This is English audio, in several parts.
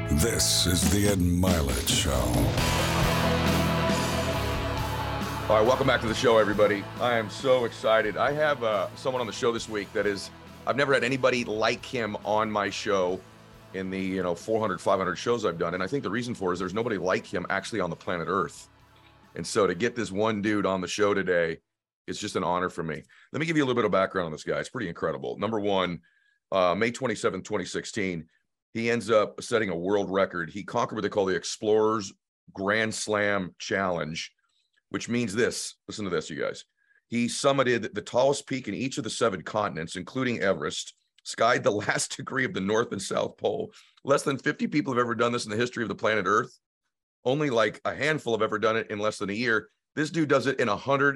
This is the Ed Milet Show. All right, welcome back to the show, everybody. I am so excited. I have someone on the show this week that is, I've never had anybody like him on my show in the 400, 500 shows I've done. And I think the reason for it is there's nobody like him actually on the planet Earth. And so to get this one dude on the show today, it's just an honor for me. Let me give you a little bit of background on this guy. It's pretty incredible. Number one, May 27, 2016, he ends up setting a world record. He conquered what they call the Explorers Grand Slam Challenge, which means this. Listen to this, you guys. He summited the tallest peak in each of the 7 continents, including Everest, skied the last degree of the North and South Pole. Less than 50 people have ever done this in the history of the planet Earth. Only like a handful have ever done it in less than a year. This dude does it in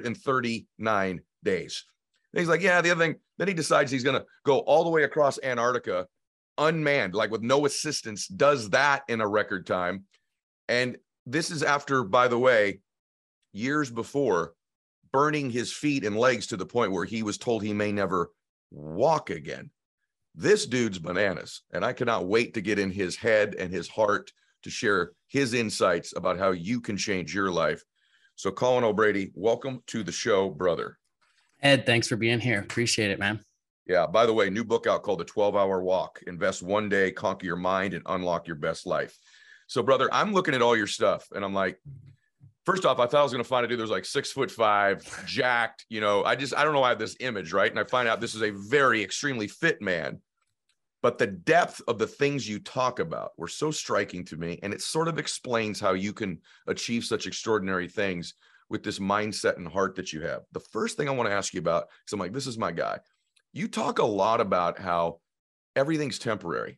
139 days. And he's like, yeah, the other thing, then he decides he's going to go all the way across Antarctica unmanned, like with no assistance, does that in a record time. And this is after, by the way, years before, burning his feet and legs to the point where he was told he may never walk again. This dude's bananas, and I cannot wait to get in his head and his heart to share his insights about how you can change your life. So Colin O'Brady, welcome to the show, brother. Ed, thanks for being here. Appreciate it, man. Yeah, by the way, new book out called The 12-Hour Walk. Invest one day, conquer your mind, and unlock your best life. So, brother, I'm looking at all your stuff, and I'm like, first off, I thought I was going to find a dude that was like 6'5", jacked. I don't know why I have this image, right? And I find out this is a very extremely fit man. But the depth of the things you talk about were so striking to me, and it sort of explains how you can achieve such extraordinary things with this mindset and heart that you have. The first thing I want to ask you about, because I'm like, this is my guy. You talk a lot about how everything's temporary,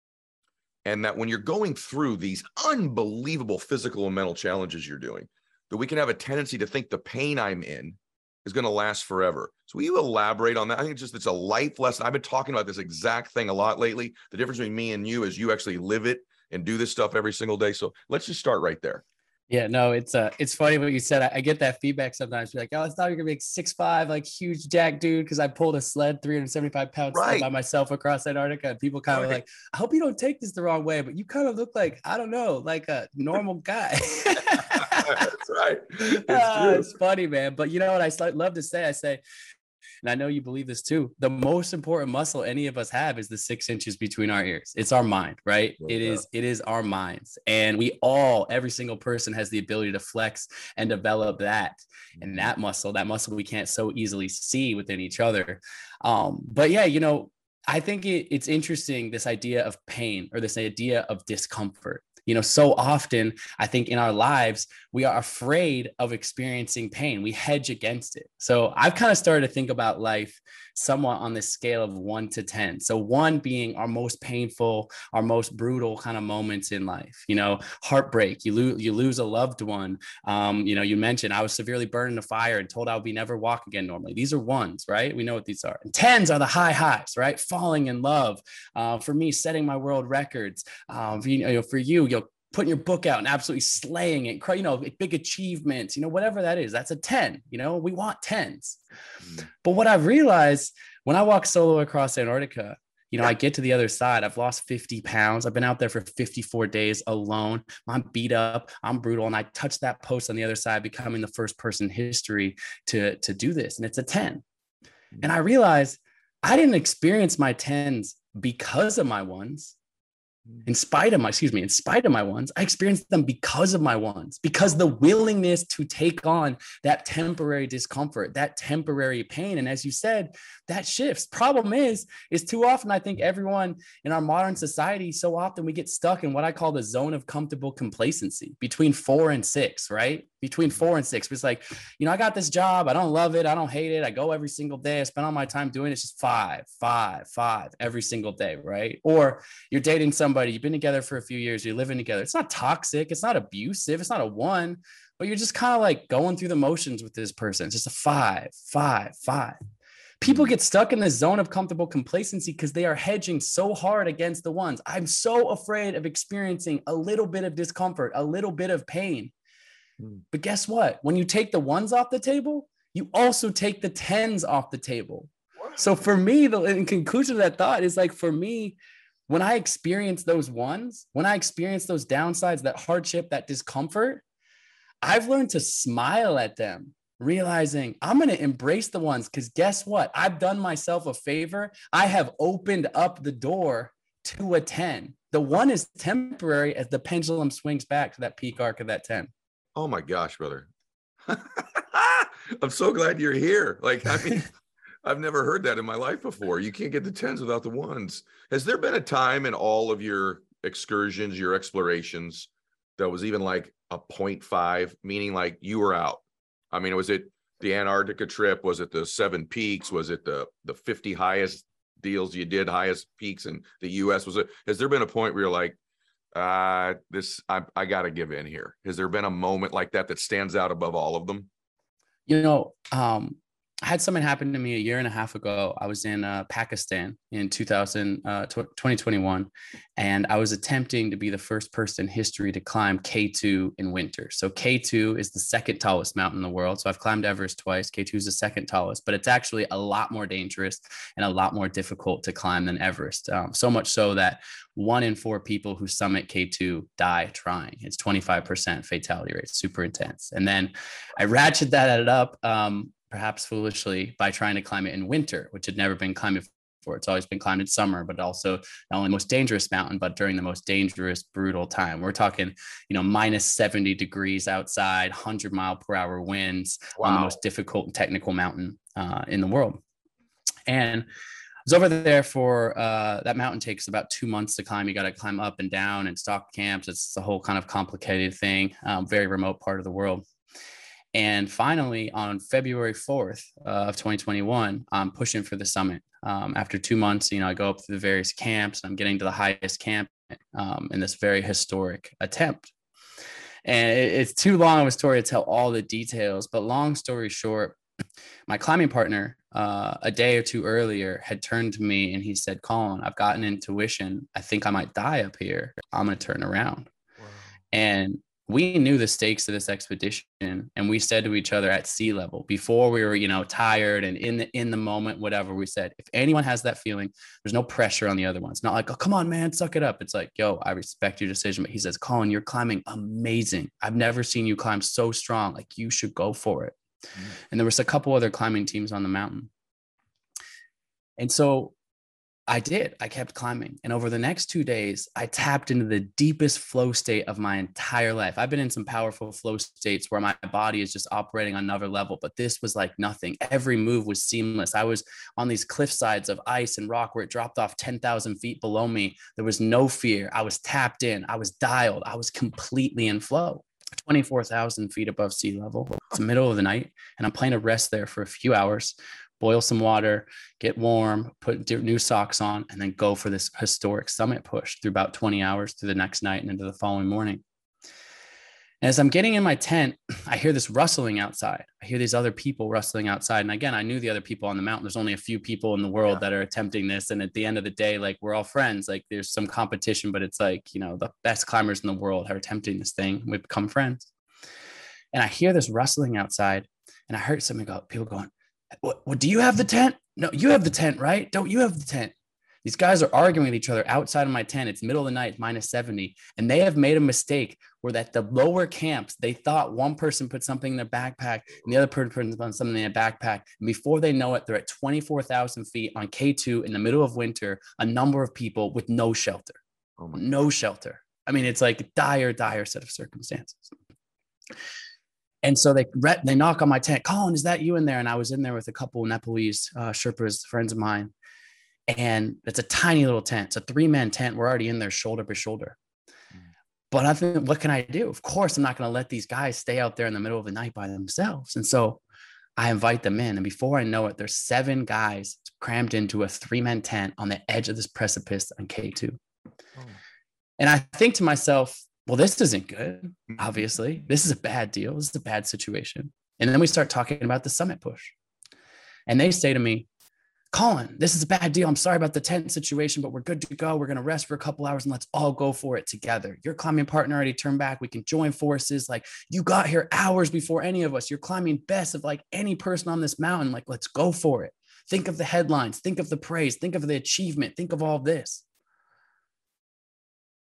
and that when you're going through these unbelievable physical and mental challenges you're doing, that we can have a tendency to think the pain I'm in is going to last forever. So will you elaborate on that? I think it's a life lesson. I've been talking about this exact thing a lot lately. The difference between me and you is you actually live it and do this stuff every single day. So let's just start right there. Yeah, no, it's funny what you said. I get that feedback sometimes. You're like, oh, I thought you're gonna be 6'5", like huge jack dude, because I pulled a sled 375 pounds by myself across Antarctica. And people kind of like, I hope you don't take this the wrong way, but you kind of look like, I don't know, like a normal guy. That's right. It's funny, man. But you know what I love to say? I say, and I know you believe this too, the most important muscle any of us have is the 6 inches between our ears. It's our mind, right? Yeah. It is our minds. And every single person has the ability to flex and develop that. And that muscle we can't so easily see within each other. But yeah, I think it's interesting, this idea of pain or this idea of discomfort. So often I think in our lives, we are afraid of experiencing pain. We hedge against it. So I've kind of started to think about life somewhat on this scale of 1 to 10. So 1 being our most painful, our most brutal kind of moments in life, heartbreak, you lose a loved one. You mentioned I was severely burned in a fire and told I would never walk again normally. These are 1s, right? We know what these are. And 10s are the highs, right? Falling in love. For me, setting my world records. For you, putting your book out and absolutely slaying it, big achievements, whatever that is, that's a 10, we want 10s. But what I've realized when I walk solo across Antarctica, I get to the other side, I've lost 50 pounds. I've been out there for 54 days alone. I'm beat up, I'm brutal. And I touch that post on the other side, becoming the first person in history to do this. And it's a 10. And I realized I didn't experience my 10s because of my 1s. In spite of my 1s, I experienced them because of my 1s, because the willingness to take on that temporary discomfort, that temporary pain. And as you said, that shifts. Problem is too often, I think everyone in our modern society, so often we get stuck in what I call the zone of comfortable complacency between 4 and 6, right? Between 4 and 6. It's like, I got this job. I don't love it. I don't hate it. I go every single day. I spend all my time doing it. It's just 5 every single day, right? Or you're dating somebody, you've been together for a few years, you're living together. It's not toxic. It's not abusive. It's not a 1, but you're just kind of like going through the motions with this person. It's just a 5. People get stuck in the zone of comfortable complacency because they are hedging so hard against the 1s. I'm so afraid of experiencing a little bit of discomfort, a little bit of pain. But guess what? When you take the 1s off the table, you also take the 10s off the table. So for me, in conclusion of that thought is like, for me, when I experience those ones, when I experience those downsides, that hardship, that discomfort, I've learned to smile at them, realizing I'm going to embrace the ones, because guess what? I've done myself a favor. I have opened up the door to a 10. The one is temporary as the pendulum swings back to that peak arc of that 10. Oh my gosh, brother. I'm so glad you're here. Like, I mean, I've never heard that in my life before. You can't get the 10s without the ones. Has there been a time in all of your excursions, your explorations, that was even like a 0.5, meaning like you were out? I mean, was it the Antarctica trip? Was it the 7 peaks? Was it the 50 highest deals you did, highest peaks in the US? Has there been a point where you're like, I got to give in here? Has there been a moment like that stands out above all of them? I had something happen to me a year and a half ago. I was in Pakistan in 2021, and I was attempting to be the first person in history to climb K2 in winter. So K2 is the second tallest mountain in the world. So I've climbed Everest twice. K2 is the second tallest, but it's actually a lot more dangerous and a lot more difficult to climb than Everest. So much so that 1 in 4 people who summit K2 die trying. It's 25% fatality rate, super intense. And then I ratcheted that up, perhaps foolishly, by trying to climb it in winter, which had never been climbed before. It's always been climbed in summer, but also not only the most dangerous mountain, but during the most dangerous, brutal time. We're talking, minus 70 degrees outside, 100-mile-per-hour winds. Wow. On the most difficult and technical mountain in the world. And I was over there for that mountain takes about 2 months to climb. You got to climb up and down and stock camps. It's a whole kind of complicated thing, very remote part of the world. And finally, on February 4th of 2021, I'm pushing for the summit. After 2 months, I go up to the various camps. I'm getting to the highest camp in this very historic attempt. And it's too long of a story to tell all the details, but long story short, my climbing partner, a day or two earlier, had turned to me and he said, "Colin, I've got an intuition. I think I might die up here. I'm going to turn around." Wow. And we knew the stakes of this expedition, and we said to each other at sea level, before we were, tired and in the moment, whatever, we said, if anyone has that feeling, there's no pressure on the other one. It's not like, "Oh, come on, man, suck it up." It's like, "Yo, I respect your decision." But he says, "Colin, you're climbing amazing. I've never seen you climb so strong. Like, you should go for it." Mm-hmm. And there was a couple other climbing teams on the mountain. And so I did. I kept climbing. And over the next 2 days, I tapped into the deepest flow state of my entire life. I've been in some powerful flow states where my body is just operating on another level, but this was like nothing. Every move was seamless. I was on these cliff sides of ice and rock where it dropped off 10,000 feet below me. There was no fear. I was tapped in. I was dialed. I was completely in flow. 24,000 feet above sea level. It's the middle of the night, and I'm playing a rest there for a few hours. Boil some water, get warm, put new socks on, and then go for this historic summit push through about 20 hours through the next night and into the following morning. And as I'm getting in my tent, I hear this rustling outside. I hear these other people rustling outside. And again, I knew the other people on the mountain. There's only a few people in the world that are attempting this. And at the end of the day, like, we're all friends. Like, there's some competition, but it's like, the best climbers in the world are attempting this thing. We've become friends. And I hear this rustling outside, and I heard people going, "What, do you have the tent? No, you have the tent, right? Don't you have the tent?" These guys are arguing with each other outside of my tent. It's middle of the night, minus 70. And they have made a mistake where at the lower camps, they thought one person put something in their backpack and the other person put something in their backpack. And before they know it, they're at 24,000 feet on K2 in the middle of winter, a number of people with no shelter. No shelter. I mean, it's like a dire set of circumstances. And so they knock on my tent. "Colin, is that you in there?" And I was in there with a couple of Nepalese Sherpas, friends of mine. And it's a tiny little tent. It's a 3-man tent. We're already in there shoulder by shoulder. But I think, what can I do? Of course, I'm not going to let these guys stay out there in the middle of the night by themselves. And so I invite them in. And before I know it, there's 7 guys crammed into a 3-man tent on the edge of this precipice on K2. Oh. And I think to myself, well, this isn't good. Obviously, this is a bad deal. This is a bad situation. And then we start talking about the summit push. And they say to me, "Colin, this is a bad deal. I'm sorry about the tent situation, but we're good to go. We're going to rest for a couple hours and let's all go for it together. Your climbing partner already turned back. We can join forces. Like, you got here hours before any of us. You're climbing best of like any person on this mountain. Like, let's go for it. Think of the headlines. Think of the praise. Think of the achievement. Think of all this."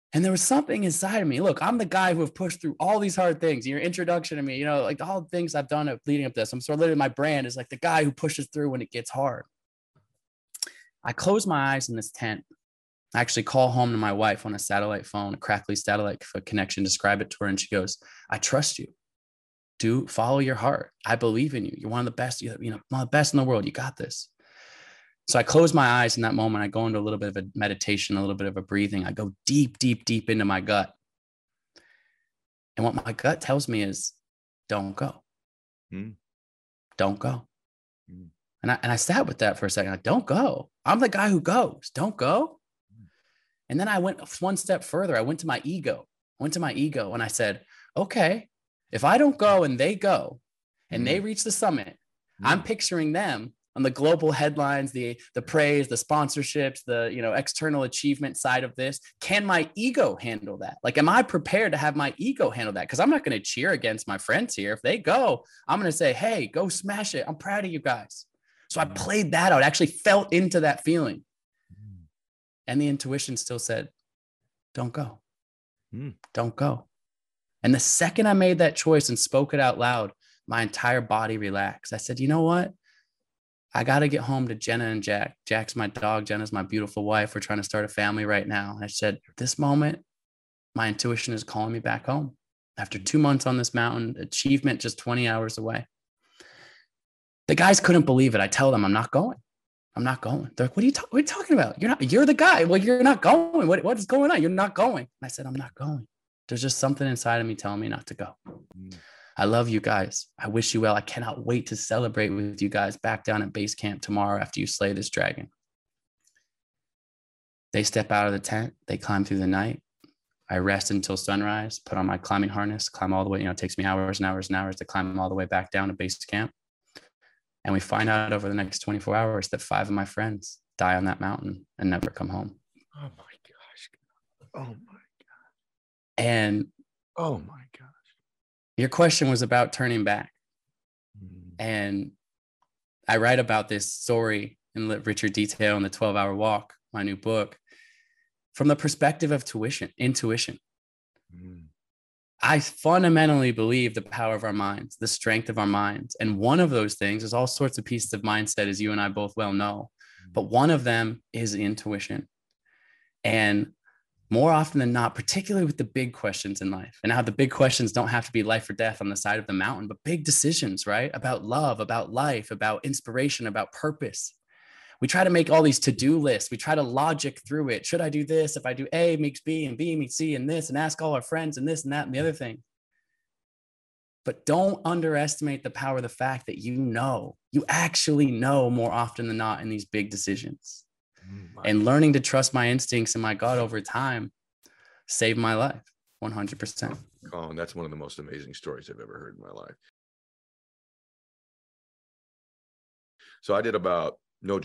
And there was something inside of me. Look, I'm the guy who have pushed through all these hard things. Your introduction to me, like all the things I've done leading up to this. I'm sort of literally, my brand is like the guy who pushes through when it gets hard. I close my eyes in this tent. I actually call home to my wife on a satellite phone, a crackly satellite connection, describe it to her. And she goes, I trust you. Do follow your heart. I believe in you. You're one of the best, one of the best in the world. You got this. So I close my eyes in that moment. I go into a little bit of a meditation, a little bit of a breathing. I go deep, deep, deep into my gut. And what my gut tells me is, don't go. Don't go. And I sat with that for a second. Like, don't go. I'm the guy who goes. Don't go. And then I went one step further. I went to my ego. And I said, okay, if I don't go and they go and they reach the summit, I'm picturing them on the global headlines, the praise, the sponsorships, the external achievement side of this. Can my ego handle that? Like, am I prepared to have my ego handle that? Because I'm not going to cheer against my friends here. If they go, I'm going to say, hey, go smash it. I'm proud of you guys. So I played that out, actually felt into that feeling. And the intuition still said, don't go. Don't go. And the second I made that choice and spoke it out loud, my entire body relaxed. I said, you know what? I got to get home to Jenna and Jack. Jack's my dog. Jenna's my beautiful wife. We're trying to start a family right now. I said, this moment, my intuition is calling me back home. After 2 months on this mountain, achievement just 20 hours away. The guys couldn't believe it. I tell them, I'm not going. They're like, what are you talking about? You're the guy. Well, you're not going. What is going on? You're not going. And I said, I'm not going. There's just something inside of me telling me not to go. I love you guys. I wish you well. I cannot wait to celebrate with you guys back down at base camp tomorrow after you slay this dragon. They step out of the tent. They climb through the night. I rest until sunrise, put on my climbing harness, climb all the way. It takes me hours and hours and hours to climb all the way back down to base camp. And we find out over the next 24 hours that 5 of my friends die on that mountain and never come home. Oh my gosh. Oh my God. And oh my gosh. Your question was about turning back. And I write about this story in richer detail in the 12-Hour Walk, my new book, from the perspective of intuition. I fundamentally believe the power of our minds, the strength of our minds. And one of those things is all sorts of pieces of mindset, as you and I both well know. But one of them is intuition. And more often than not, particularly with the big questions in life, and how the big questions don't have to be life or death on the side of the mountain, but big decisions, right? About love, about life, about inspiration, about purpose. We try to make all these to-do lists. We try to logic through it. Should I do this? If I do A makes B and B makes C and this, and ask all our friends and this and that and the other thing. But don't underestimate the power of the fact that you actually know more often than not in these big decisions. And learning to trust my instincts and my gut over time saved my life 100%. Colin, that's one of the most amazing stories I've ever heard in my life. So I did about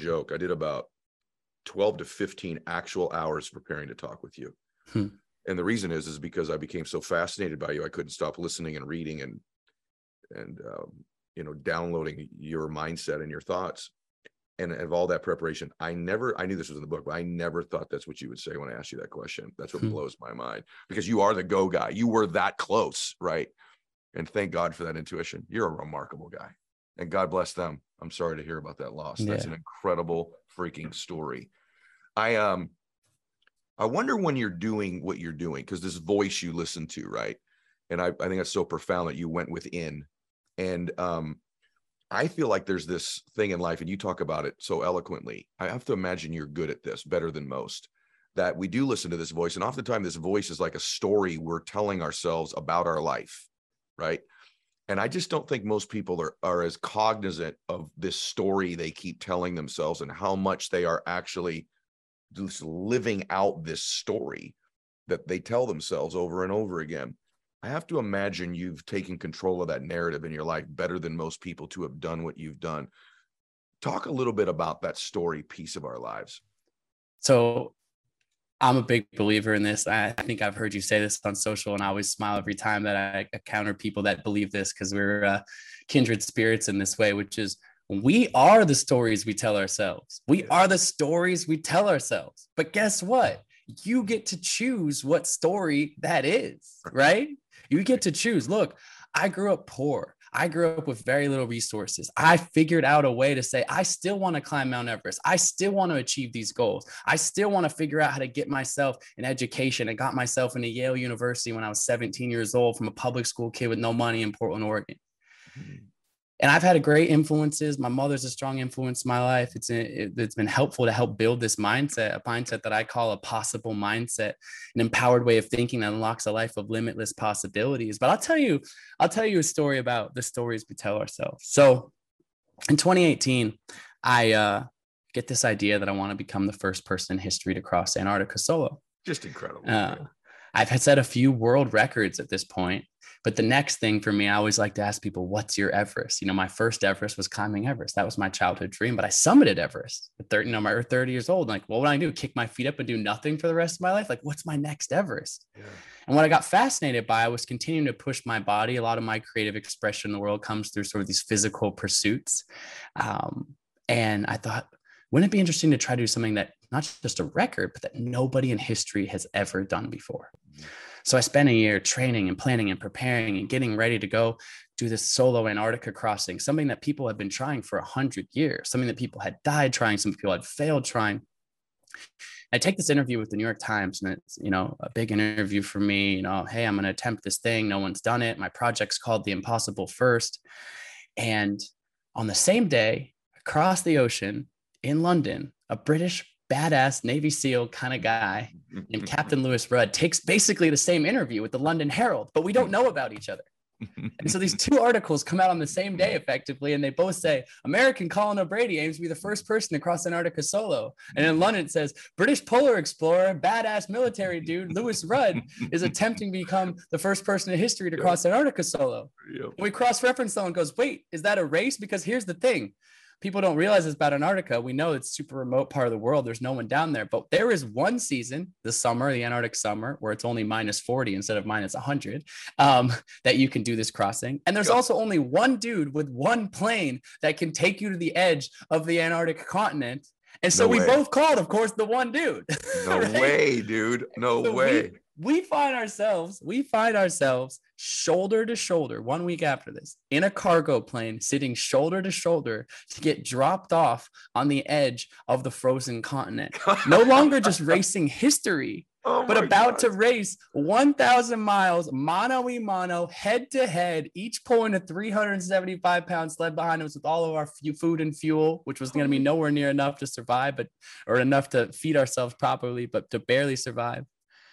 12 to 15 actual hours preparing to talk with you. And the reason is because I became so fascinated by you. I couldn't stop listening and reading and downloading your mindset and your thoughts. And of all that preparation, I knew this was in the book, but I never thought that's what you would say when I asked you that question. That's what blows my mind, because you are the go guy. You were that close, right? And thank God for that intuition. You're a remarkable guy, and God bless them. I'm sorry to hear about that loss. That's an incredible freaking story. I wonder when you're doing what you're doing, because this voice you listen to, right? And I think that's so profound that you went within. And I feel like there's this thing in life, and you talk about it so eloquently. I have to imagine you're good at this, better than most, that we do listen to this voice. And oftentimes this voice is like a story we're telling ourselves about our life, right? And I just don't think most people are as cognizant of this story they keep telling themselves and how much they are actually just living out this story that they tell themselves over and over again. I have to imagine you've taken control of that narrative in your life better than most people to have done what you've done. Talk a little bit about that story piece of our lives. So I'm a big believer in this. I think I've heard you say this on social, and I always smile every time that I encounter people that believe this, because we're kindred spirits in this way, which is we are the stories we tell ourselves. We are the stories we tell ourselves. But guess what? you get to choose what story that is, right? You get to choose. Look, I grew up poor. I grew up with very little resources. I figured out a way to say, I still want to climb Mount Everest. I still want to achieve these goals. I still want to figure out how to get myself an education. I got myself into Yale University when I was 17 years old from a public school kid with no money in Portland, Oregon. And I've had great influences. My mother's a strong influence in my life. It's been helpful to help build this mindset, a mindset that I call a possible mindset, an empowered way of thinking that unlocks a life of limitless possibilities. But I'll tell you a story about the stories we tell ourselves. So in 2018, I get this idea that I want to become the first person in history to cross Antarctica solo. Just incredible. I've had set a few world records at this point. But the next thing for me, I always like to ask people, what's your Everest? My first Everest was climbing Everest. That was my childhood dream, but I summited Everest at 30, I'm 30 years old. Like, what would I do? Kick my feet up and do nothing for the rest of my life? Like, what's my next Everest? Yeah. And what I got fascinated by, I was continuing to push my body. A lot of my creative expression in the world comes through sort of these physical pursuits. And I thought, wouldn't it be interesting to try to do something that not just a record, but that nobody in history has ever done before? So I spent a year training and planning and preparing and getting ready to go do this solo Antarctica crossing, something that people had been trying for 100 years, something that people had died trying, some people had failed trying. I take this interview with the New York Times, and it's, a big interview for me, hey, I'm going to attempt this thing. No one's done it. My project's called The Impossible First. And on the same day, across the ocean in London, a British badass Navy SEAL kind of guy named Captain Lewis Rudd takes basically the same interview with the London Herald, but we don't know about each other. And so these two articles come out on the same day effectively, and they both say American Colin O'Brady aims to be the first person to cross Antarctica solo. And in London it says British polar explorer, badass military dude Lewis Rudd is attempting to become the first person in history to cross Antarctica solo. Yep. We cross-reference someone goes, wait, is that a race? Because here's the thing. People don't realize this about Antarctica. We know it's a super remote part of the world. There's no one down there, but there is one season, the summer, the Antarctic summer, where it's only -40 instead of -100, that you can do this crossing. And there's also only one dude with one plane that can take you to the edge of the Antarctic continent. And so we both called, of course, the one dude. No right? way, dude. No so way. We find ourselves shoulder to shoulder 1 week after this in a cargo plane, sitting shoulder to shoulder to get dropped off on the edge of the frozen continent. No longer just racing history, but about to race 1,000 miles, mano-a-mano, head-to-head, each pulling a 375-pound sled behind us with all of our food and fuel, which was going to be nowhere near enough to survive, or enough to feed ourselves properly, but to barely survive.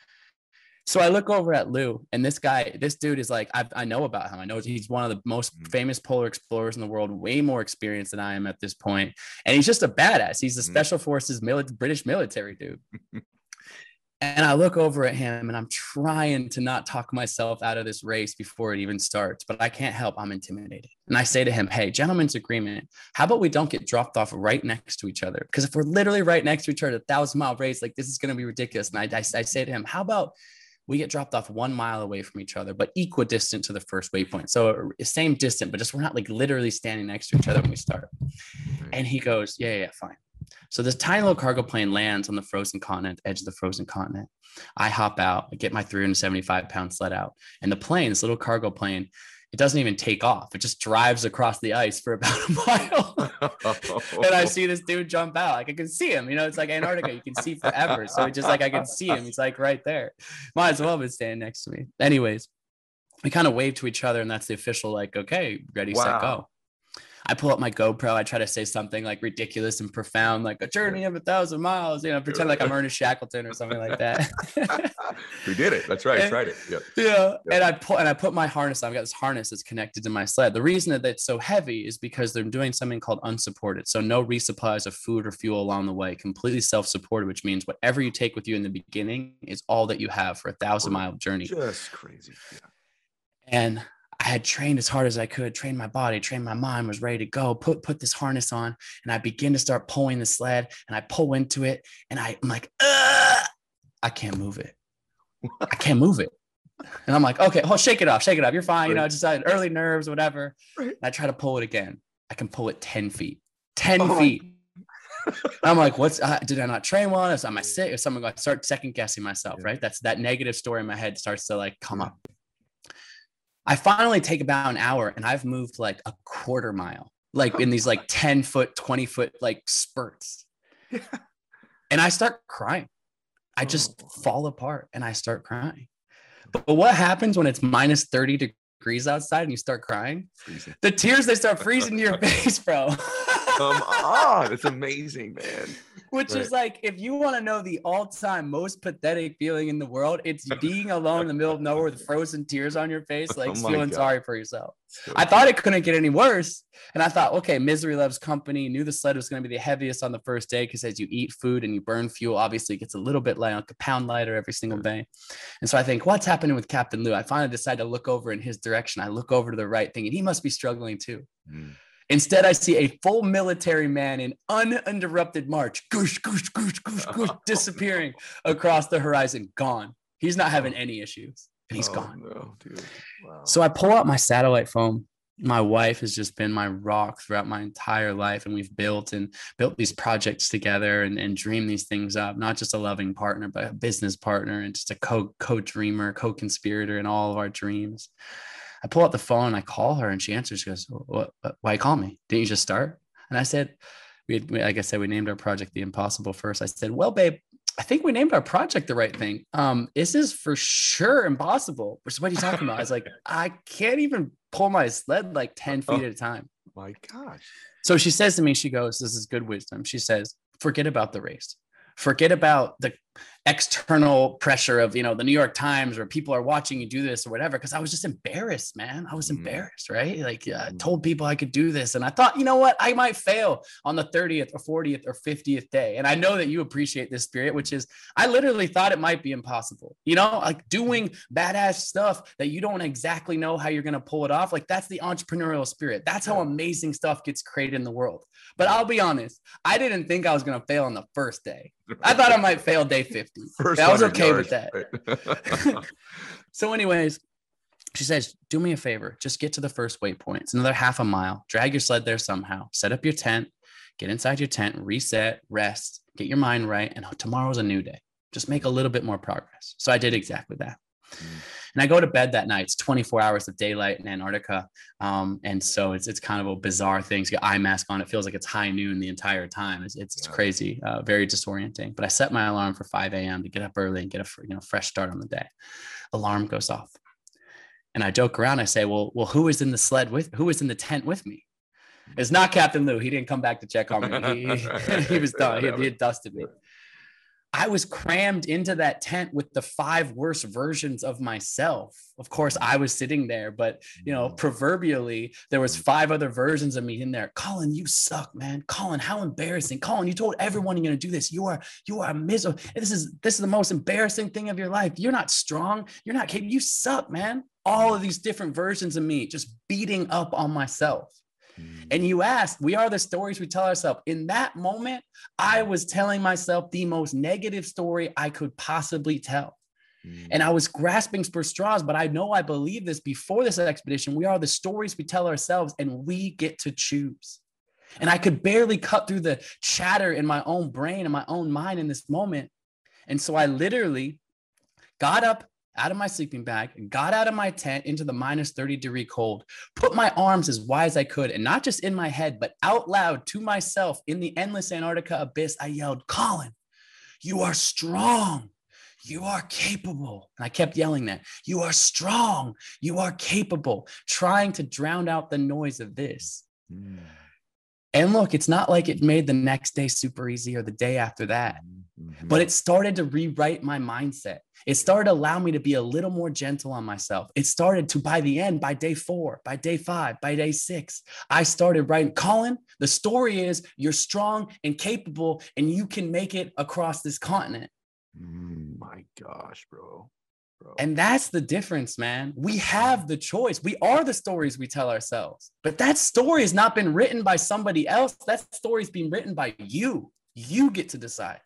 So I look over at Lou, and this dude is like, I know about him. I know he's one of the most famous polar explorers in the world, way more experienced than I am at this point. And he's just a badass. He's a special forces British military dude. And I look over at him, and I'm trying to not talk myself out of this race before it even starts, but I can't help. I'm intimidated. And I say to him, hey, gentlemen's agreement. How about we don't get dropped off right next to each other? Because if we're literally right next to each other, 1,000-mile race, like this is going to be ridiculous. And I say to him, how about we get dropped off 1 mile away from each other, but equidistant to the first waypoint. So same distance, but just we're not like literally standing next to each other when we start. And he goes, yeah, fine. So this tiny little cargo plane lands on the frozen continent, edge of the frozen continent. I hop out, I get my 375-pound sled out, and the plane, this little cargo plane, it doesn't even take off. It just drives across the ice for about a mile. And I see this dude jump out. Like I can see him, it's like Antarctica. You can see forever. So it's just like, I can see him. He's like right there. Might as well have been standing next to me. Anyways, we kind of wave to each other, and that's the official, like, okay, ready, set, go. I pull up my GoPro. I try to say something like ridiculous and profound, like a journey of 1,000 miles, pretend like I'm Ernest Shackleton or something like that. We did it. That's right. I tried it. Yep. Yeah. Yep. And I put my harness on. I've got this harness that's connected to my sled. The reason that it's so heavy is because they're doing something called unsupported. So no resupplies of food or fuel along the way, completely self-supported, which means whatever you take with you in the beginning is all that you have for a 1,000-mile journey. Just crazy. Yeah. And I had trained as hard as I could, trained my body, trained my mind, was ready to go, put this harness on, and I begin to start pulling the sled, and I pull into it, and I'm like, I can't move it. I can't move it. And I'm like, okay, shake it off. You're fine. Just early nerves, whatever. And I try to pull it again. I can pull it 10 feet. 10 feet. I'm like, did I not train well? Am I sick or something? I start second guessing myself, right? That's that negative story in my head starts to like come up. I finally take about an hour and I've moved like a quarter mile, like in these like 10-foot, 20-foot like spurts. And I start crying. I just fall apart and I start crying. But what happens when it's minus 30 degrees outside and you start crying? Freezing. The tears, they start freezing to your face, bro. Come on. It's amazing, man. Which is like, if you want to know the all-time most pathetic feeling in the world, it's being alone in the middle of nowhere with frozen tears on your face, like feeling sorry for yourself. I thought it couldn't get any worse. And I thought, okay, misery loves company. Knew the sled was going to be the heaviest on the first day because as you eat food and you burn fuel, obviously it gets a little bit light, like a pound lighter every single day. And so I think, what's happening with Captain Lou? I finally decide to look over in his direction. I look over to the right, thinking he must be struggling too. Instead, I see a full military man in uninterrupted march, goosh, goosh, goosh, goosh, goosh, disappearing across the horizon, gone. He's not having any issues, and he's gone. No, dude. Wow. So I pull out my satellite phone. My wife has just been my rock throughout my entire life, and we've built these projects together and dreamed these things up. Not just a loving partner, but a business partner and just a co-dreamer, co-conspirator in all of our dreams. I pull out the phone, I call her, and she answers. She goes, why you call me? Didn't you just start? And I said, like I said, we named our project The Impossible first. I said, well, babe, I think we named our project the right thing. This is for sure impossible. Which is what are you talking about? I was like, I can't even pull my sled like 10 feet at a time. My gosh. So she says to me, she goes, this is good wisdom. She says, forget about the race. Forget about the external pressure of, the New York Times or people are watching you do this or whatever. Cause I was just embarrassed, man. I was embarrassed, right? Like I told people I could do this. And I thought, you know what? I might fail on the 30th or 40th or 50th day. And I know that you appreciate this spirit, which is, I literally thought it might be impossible, like doing badass stuff that you don't exactly know how you're going to pull it off. Like that's the entrepreneurial spirit. That's how amazing stuff gets created in the world. But I'll be honest, I didn't think I was going to fail on the first day. I thought I might fail day 50. I was okay with that. Right. So anyways, she says, do me a favor. Just get to the first waypoint. It's another half a mile. Drag your sled there somehow. Set up your tent. Get inside your tent. Reset. Rest. Get your mind right. And tomorrow's a new day. Just make a little bit more progress. So I did exactly that. And I go to bed that night. It's 24 hours of daylight in Antarctica. And so it's kind of a bizarre thing. You got eye mask on. It feels like it's high noon the entire time. It's crazy, very disorienting. But I set my alarm for 5 a.m. to get up early and get a fresh start on the day. Alarm goes off. And I joke around. I say, well, who was in the tent with me? It's not Captain Lou. He didn't come back to check on me. He was done. He had dusted me. I was crammed into that tent with the 5 worst versions of myself. Of course, I was sitting there, but proverbially, there was 5 other versions of me in there. Colin, you suck, man. Colin, how embarrassing. Colin, you told everyone you're going to do this. You are miserable. This is the most embarrassing thing of your life. You're not strong. You're not capable. You suck, man. All of these different versions of me just beating up on myself. And you asked, we are the stories we tell ourselves. In that moment, I was telling myself the most negative story I could possibly tell. And I was grasping for straws, but I know I believe this before this expedition. We are the stories we tell ourselves and we get to choose. And I could barely cut through the chatter in my own brain and my own mind in this moment. And so I literally got up out of my sleeping bag, got out of my tent into the minus 30-degree cold, put my arms as wide as I could, and not just in my head, but out loud to myself in the endless Antarctica abyss, I yelled, Colin, you are strong. You are capable. And I kept yelling that. You are strong. You are capable, trying to drown out the noise of this. And look, it's not like it made the next day super easy or the day after that, but it started to rewrite my mindset. It started to allow me to be a little more gentle on myself. It started to, by the end, by day 4, by day 5, by day 6, I started writing, Colin, the story is you're strong and capable and you can make it across this continent. My gosh, bro. And that's the difference, man. We have the choice. We are the stories we tell ourselves. But that story has not been written by somebody else. That story's been written by you. You get to decide.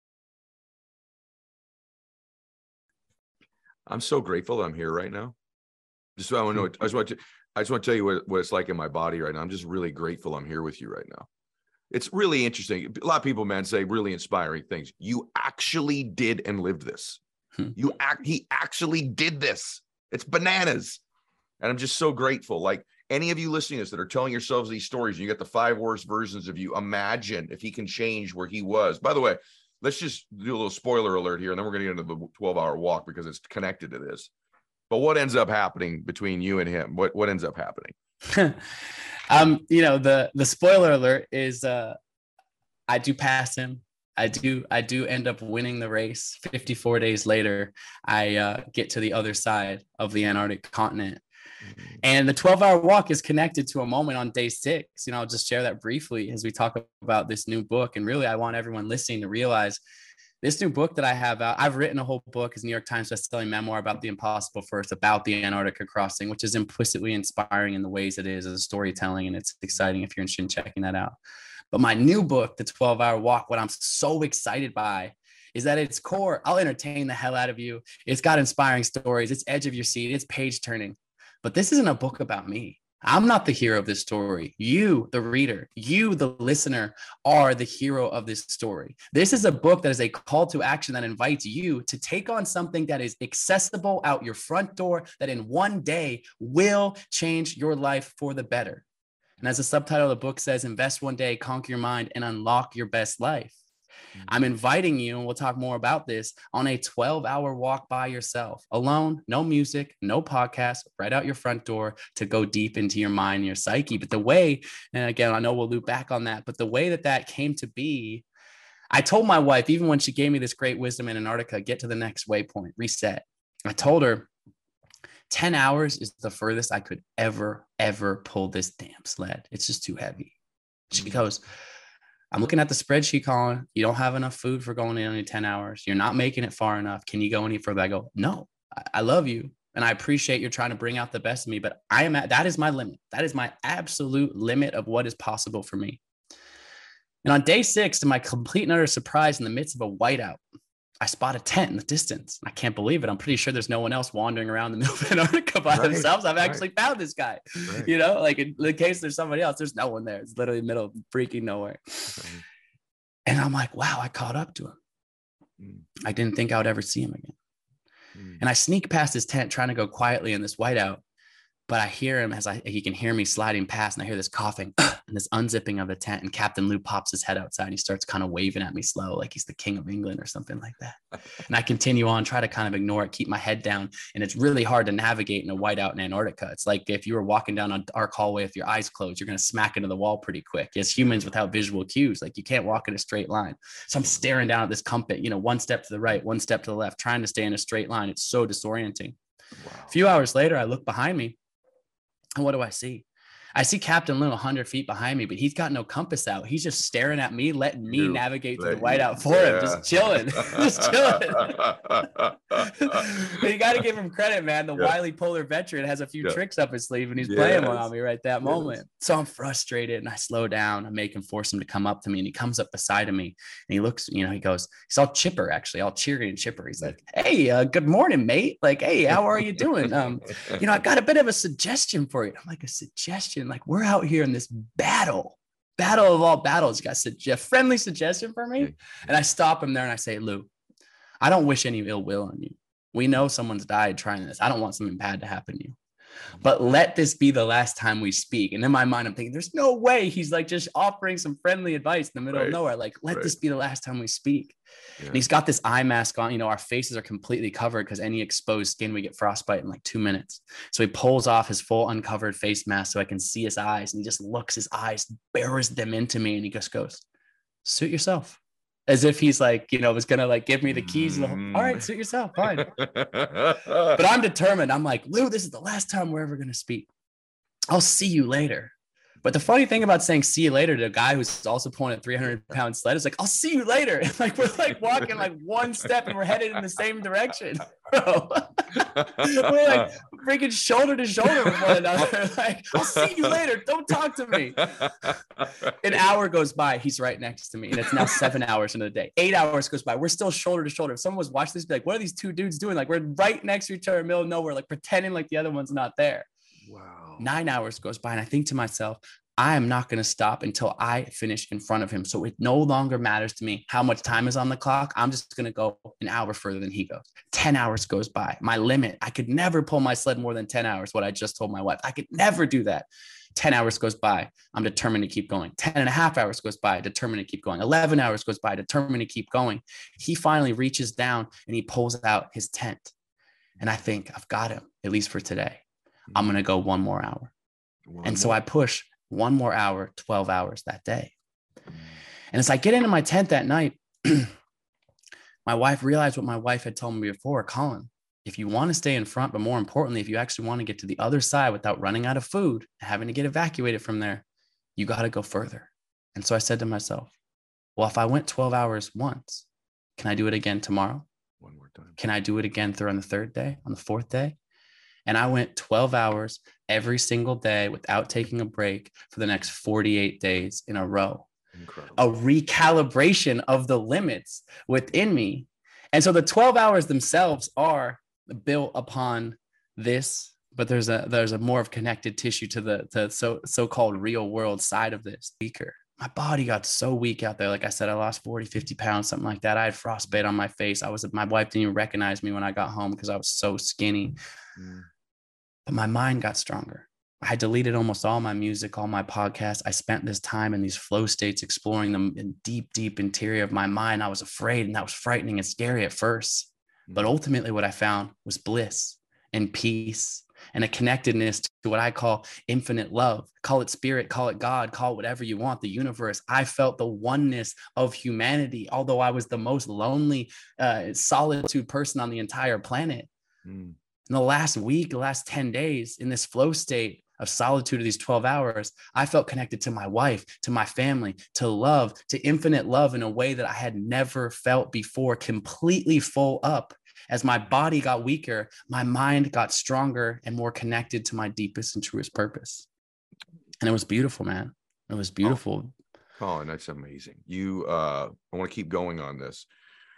I'm so grateful that I'm here right now. Just so I want to know. I just want to tell you what it's like in my body right now. I'm just really grateful I'm here with you right now. it's really interesting. A lot of people, man, say really inspiring things. You actually did and lived this. He actually did this. It's bananas. And I'm just so grateful. Like any of you listening to this that are telling yourselves these stories, and you got the 5 worst versions of you. Imagine if he can change where he was. By the way, let's just do a little spoiler alert here, and then we're going to get into the 12-hour walk because it's connected to this. But what ends up happening between you and him? What ends up happening? You know, the spoiler alert is I do pass him. I do end up winning the race. 54 days later, I get to the other side of the Antarctic continent. And the 12-hour walk is connected to a moment on day 6. You know, I'll just share that briefly as we talk about this new book. And really, I want everyone listening to realize this new book that I have out. I've written a whole book, as New York Times bestselling memoir about the impossible first, about the Antarctica crossing, which is implicitly inspiring in the ways it is as a storytelling. And it's exciting if you're interested in checking that out. But my new book, The 12-Hour Walk, what I'm so excited by is that at its core, I'll entertain the hell out of you. It's got inspiring stories. It's edge of your seat. It's page turning. But this isn't a book about me. I'm not the hero of this story. You, the reader, you, the listener, are the hero of this story. This is a book that is a call to action that invites you to take on something that is accessible out your front door, that in one day will change your life for the better. And as the subtitle of the book says, invest one day, conquer your mind, and unlock your best life. I'm inviting you, and we'll talk more about this, on a 12-hour walk by yourself, alone, no music, no podcast, right out your front door, to go deep into your mind and your psyche. But the way, and again, I know we'll loop back on that, but the way that came to be, I told my wife, even when she gave me this great wisdom in Antarctica, get to the next waypoint, reset. I told her 10 hours is the furthest I could ever pull this damn sled. It's just too heavy. She goes, I'm looking at the spreadsheet, Colin. You don't have enough food for going in only 10 hours. You're not making it far enough. Can you go any further? I go, no, I love you. And I appreciate you're trying to bring out the best of me, but that is my limit. That is my absolute limit of what is possible for me. And on day 6, to my complete and utter surprise, in the midst of a whiteout, I spot a tent in the distance. I can't believe it. I'm pretty sure there's no one else wandering around the middle of Antarctica by themselves. I've actually found this guy, you know, like in case there's somebody else, there's no one there. It's literally middle of freaking nowhere. And I'm like, wow, I caught up to him. I didn't think I would ever see him again. And I sneak past his tent trying to go quietly in this whiteout, but I hear him he can hear me sliding past, and I hear this coughing and this unzipping of the tent, and Captain Lou pops his head outside. And he starts kind of waving at me slow, like he's the king of England or something like that. And I continue on, try to kind of ignore it, keep my head down. And it's really hard to navigate in a whiteout in Antarctica. It's like if you were walking down a dark hallway with your eyes closed, you're going to smack into the wall pretty quick. As humans without visual cues, like you can't walk in a straight line. So I'm staring down at this compass, you know, one step to the right, one step to the left, trying to stay in a straight line. It's so disorienting. Wow. A few hours later, I look behind me. And what do I see? I see Captain Lou 100 feet behind me, but he's got no compass out. He's just staring at me, letting me navigate through the whiteout for him, just chilling, just chilling. You got to give him credit, man. The wily polar veteran has a few tricks up his sleeve, and he's playing one on me right that moment. So I'm frustrated, and I slow down. I make him force him to come up to me, and he comes up beside of me, and he looks, you know, he goes, he's all chipper, actually, all cheery and chipper. He's like, hey, good morning, mate. Like, hey, how are you doing? You know, I got a bit of a suggestion for you. I'm like, a suggestion? Like, we're out here in this battle of all battles. You got a friendly suggestion for me? And I stop him there and I say, Lou, I don't wish any ill will on you. We know someone's died trying this. I don't want something bad to happen to you. But let this be the last time we speak. And in my mind, I'm thinking, there's no way he's like just offering some friendly advice in the middle of nowhere. Like, let this be the last time we speak. And he's got this eye mask on. You know, our faces are completely covered because any exposed skin, we get frostbite in like 2 minutes. So he pulls off his full uncovered face mask so I can see his eyes. And he just looks, his eyes, bears them into me. And he just goes, suit yourself. As if he's like, you know, was going to like give me the keys. And all right, suit yourself. Fine. But I'm determined. I'm like, Lou, this is the last time we're ever going to speak. I'll see you later. But the funny thing about saying see you later to a guy who's also pulling a 300-pound sled is like, I'll see you later. Like, we're like walking like one step and we're headed in the same direction. Bro. We're like freaking shoulder to shoulder with one another. Like, I'll see you later. Don't talk to me. An hour goes by. He's right next to me. And it's now 7 hours into the day. 8 hours goes by. We're still shoulder to shoulder. If someone was watching this, be like, what are these two dudes doing? Like, we're right next to each other in the middle of nowhere, like pretending like the other one's not there. Wow. 9 hours goes by, and I think to myself, I am not going to stop until I finish in front of him. So it no longer matters to me how much time is on the clock. I'm just going to go an hour further than he goes. 10 hours goes by. My limit. I could never pull my sled more than 10 hours. What I just told my wife, I could never do that. 10 hours goes by. I'm determined to keep going. 10 and a half hours goes by, determined to keep going. 11 hours goes by, determined to keep going. He finally reaches down and he pulls out his tent. And I think I've got him, at least for today. I'm going to go one more hour. So I push one more hour, 12 hours that day. And as I get into my tent that night, my wife realized what my wife had told me before. Colin, if you want to stay in front, but more importantly, if you actually want to get to the other side without running out of food, having to get evacuated from there, you got to go further. And so I said to myself, well, if I went 12 hours once, can I do it again tomorrow? One more time. Can I do it again on the third day, on the fourth day? And I went 12 hours every single day without taking a break for the next 48 days in a row. Incredible. A recalibration of the limits within me. And so the 12 hours themselves are built upon this, but there's a more of connected tissue to the so-called real world side of this speaker. My body got so weak out there. Like I said, I lost 40, 50 pounds, something like that. I had frostbite on my face. My wife didn't even recognize me when I got home because I was so skinny. But my mind got stronger. I deleted almost all my music, all my podcasts. I spent this time in these flow states, exploring them in deep, deep interior of my mind. I was afraid, and that was frightening and scary at first. But ultimately what I found was bliss and peace and a connectedness to what I call infinite love. Call it spirit, call it God, call it whatever you want, the universe. I felt the oneness of humanity, although I was the most lonely, solitude person on the entire planet. In the last week, the last 10 days, in this flow state of solitude of these 12 hours, I felt connected to my wife, to my family, to love, to infinite love in a way that I had never felt before, completely full up. As my body got weaker, my mind got stronger and more connected to my deepest and truest purpose. And it was beautiful, man. It was beautiful. Colin, that's amazing. I want to keep going on this.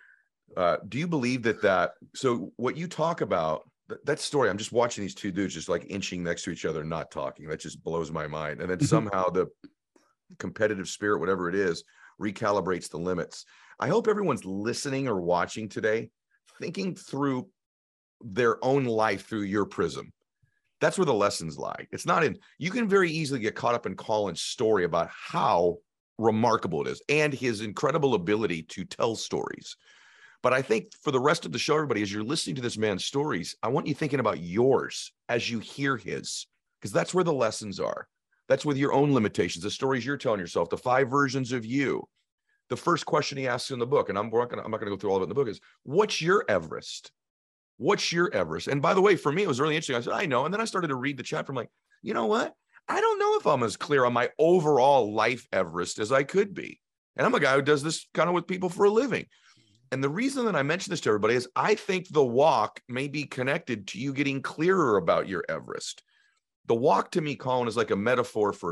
Do you believe so what you talk about, that story, I'm just watching these two dudes just like inching next to each other, not talking. That just blows my mind. And then somehow the competitive spirit, whatever it is, recalibrates the limits. I hope everyone's listening or watching today, thinking through their own life through your prism. That's where the lessons lie. It's not you can very easily get caught up in Colin's story about how remarkable it is and his incredible ability to tell stories. But I think for the rest of the show, everybody, as you're listening to this man's stories, I want you thinking about yours as you hear his, because that's where the lessons are. That's with your own limitations, the stories you're telling yourself, the 5 versions of you. The first question he asks in the book, and I'm not going to go through all of it in the book, is, what's your Everest? What's your Everest? And by the way, for me, it was really interesting. I said, I know. And then I started to read the chapter. I'm like, you know what? I don't know if I'm as clear on my overall life Everest as I could be. And I'm a guy who does this kind of with people for a living. And the reason that I mention this to everybody is I think the walk may be connected to you getting clearer about your Everest. The walk to me, Colin, is like a metaphor for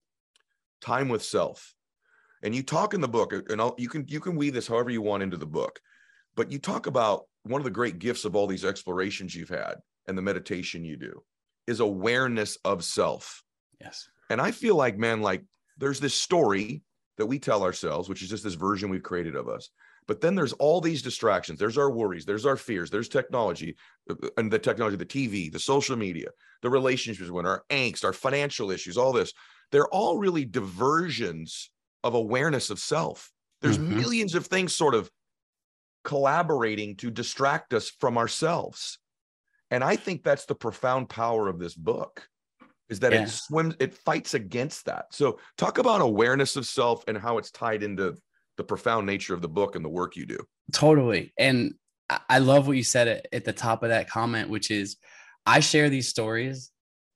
time with self. And you talk in the book, and you can weave this however you want into the book, but you talk about one of the great gifts of all these explorations you've had and the meditation you do is awareness of self. Yes. And I feel like, man, like there's this story that we tell ourselves, which is just this version we've created of us. But then there's all these distractions. There's our worries, there's our fears, there's technology, and the technology, the TV, the social media, the relationships, our angst, our financial issues, all this. They're all really diversions of awareness of self. There's millions of things sort of collaborating to distract us from ourselves. And I think that's the profound power of this book, is that it fights against that. So talk about awareness of self and how it's tied into the profound nature of the book and the work you do. Totally. And I love what you said at the top of that comment, which is I share these stories.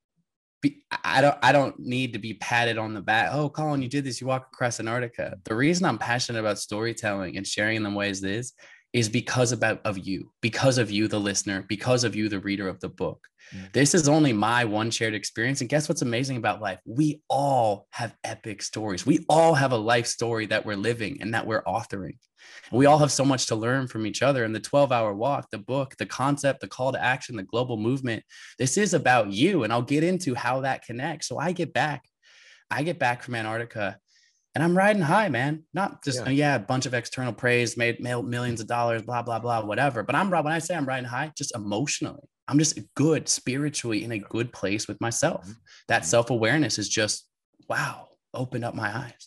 I don't need to be patted on the back. Oh, Colin, you did this. You walk across Antarctica. The reason I'm passionate about storytelling and sharing in the ways this is because of you, the listener, because of you, the reader of the book. This is only my one shared experience. And guess what's amazing about life? We all have epic stories. We all have a life story that we're living and that we're authoring. And we all have so much to learn from each other. And the 12-hour walk, the book, the concept, the call to action, the global movement, this is about you. And I'll get into how that connects. So I get back I get back from Antarctica and I'm riding high, man. Not just, a bunch of external praise, made millions of dollars, blah, blah, blah, whatever. But when I say I'm riding high, just emotionally, I'm just good spiritually in a good place with myself. That self-awareness is just, wow, opened up my eyes.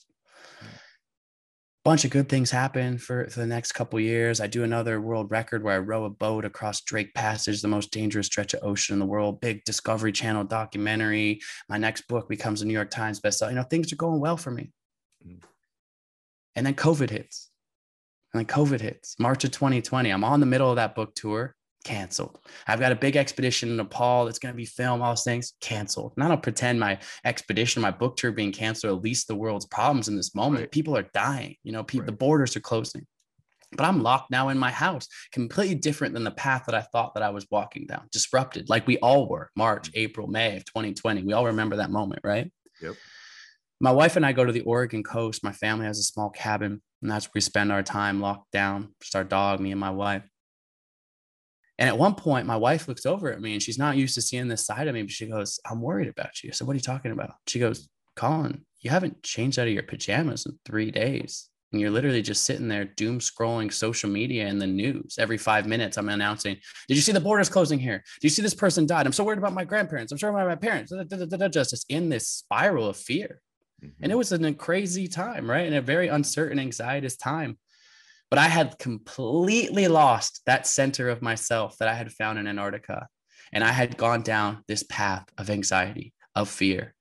Bunch of good things happen for the next couple of years. I do another world record where I row a boat across Drake Passage, the most dangerous stretch of ocean in the world. Big Discovery Channel documentary. My next book becomes a New York Times bestseller. Things are going well for me. And then COVID hits. March of 2020. I'm on the middle of that book tour. Canceled. I've got a big expedition in Nepal that's going to be filmed, all those things, canceled. And I don't pretend my expedition, my book tour being canceled, at least the world's problems in this moment. Right. People are dying, the borders are closing. But I'm locked now in my house, completely different than the path that I thought that I was walking down, disrupted, like we all were, March, April, May of 2020. We all remember that moment, right? Yep. My wife and I go to the Oregon coast. My family has a small cabin, and that's where we spend our time locked down, just our dog, me and my wife. And at one point, my wife looks over at me and she's not used to seeing this side of me, but she goes, I'm worried about you. I said, what are you talking about? She goes, Colin, you haven't changed out of your pajamas in 3 days. And you're literally just sitting there doom scrolling social media and the news. Every 5 minutes, I'm announcing, did you see the borders closing here? Do you see this person died? I'm so worried about my grandparents. I'm so worried about my parents. Just in this spiral of fear. And it was a crazy time, right? And a very uncertain, anxietous time. But I had completely lost that center of myself that I had found in Antarctica. And I had gone down this path of anxiety, of fear,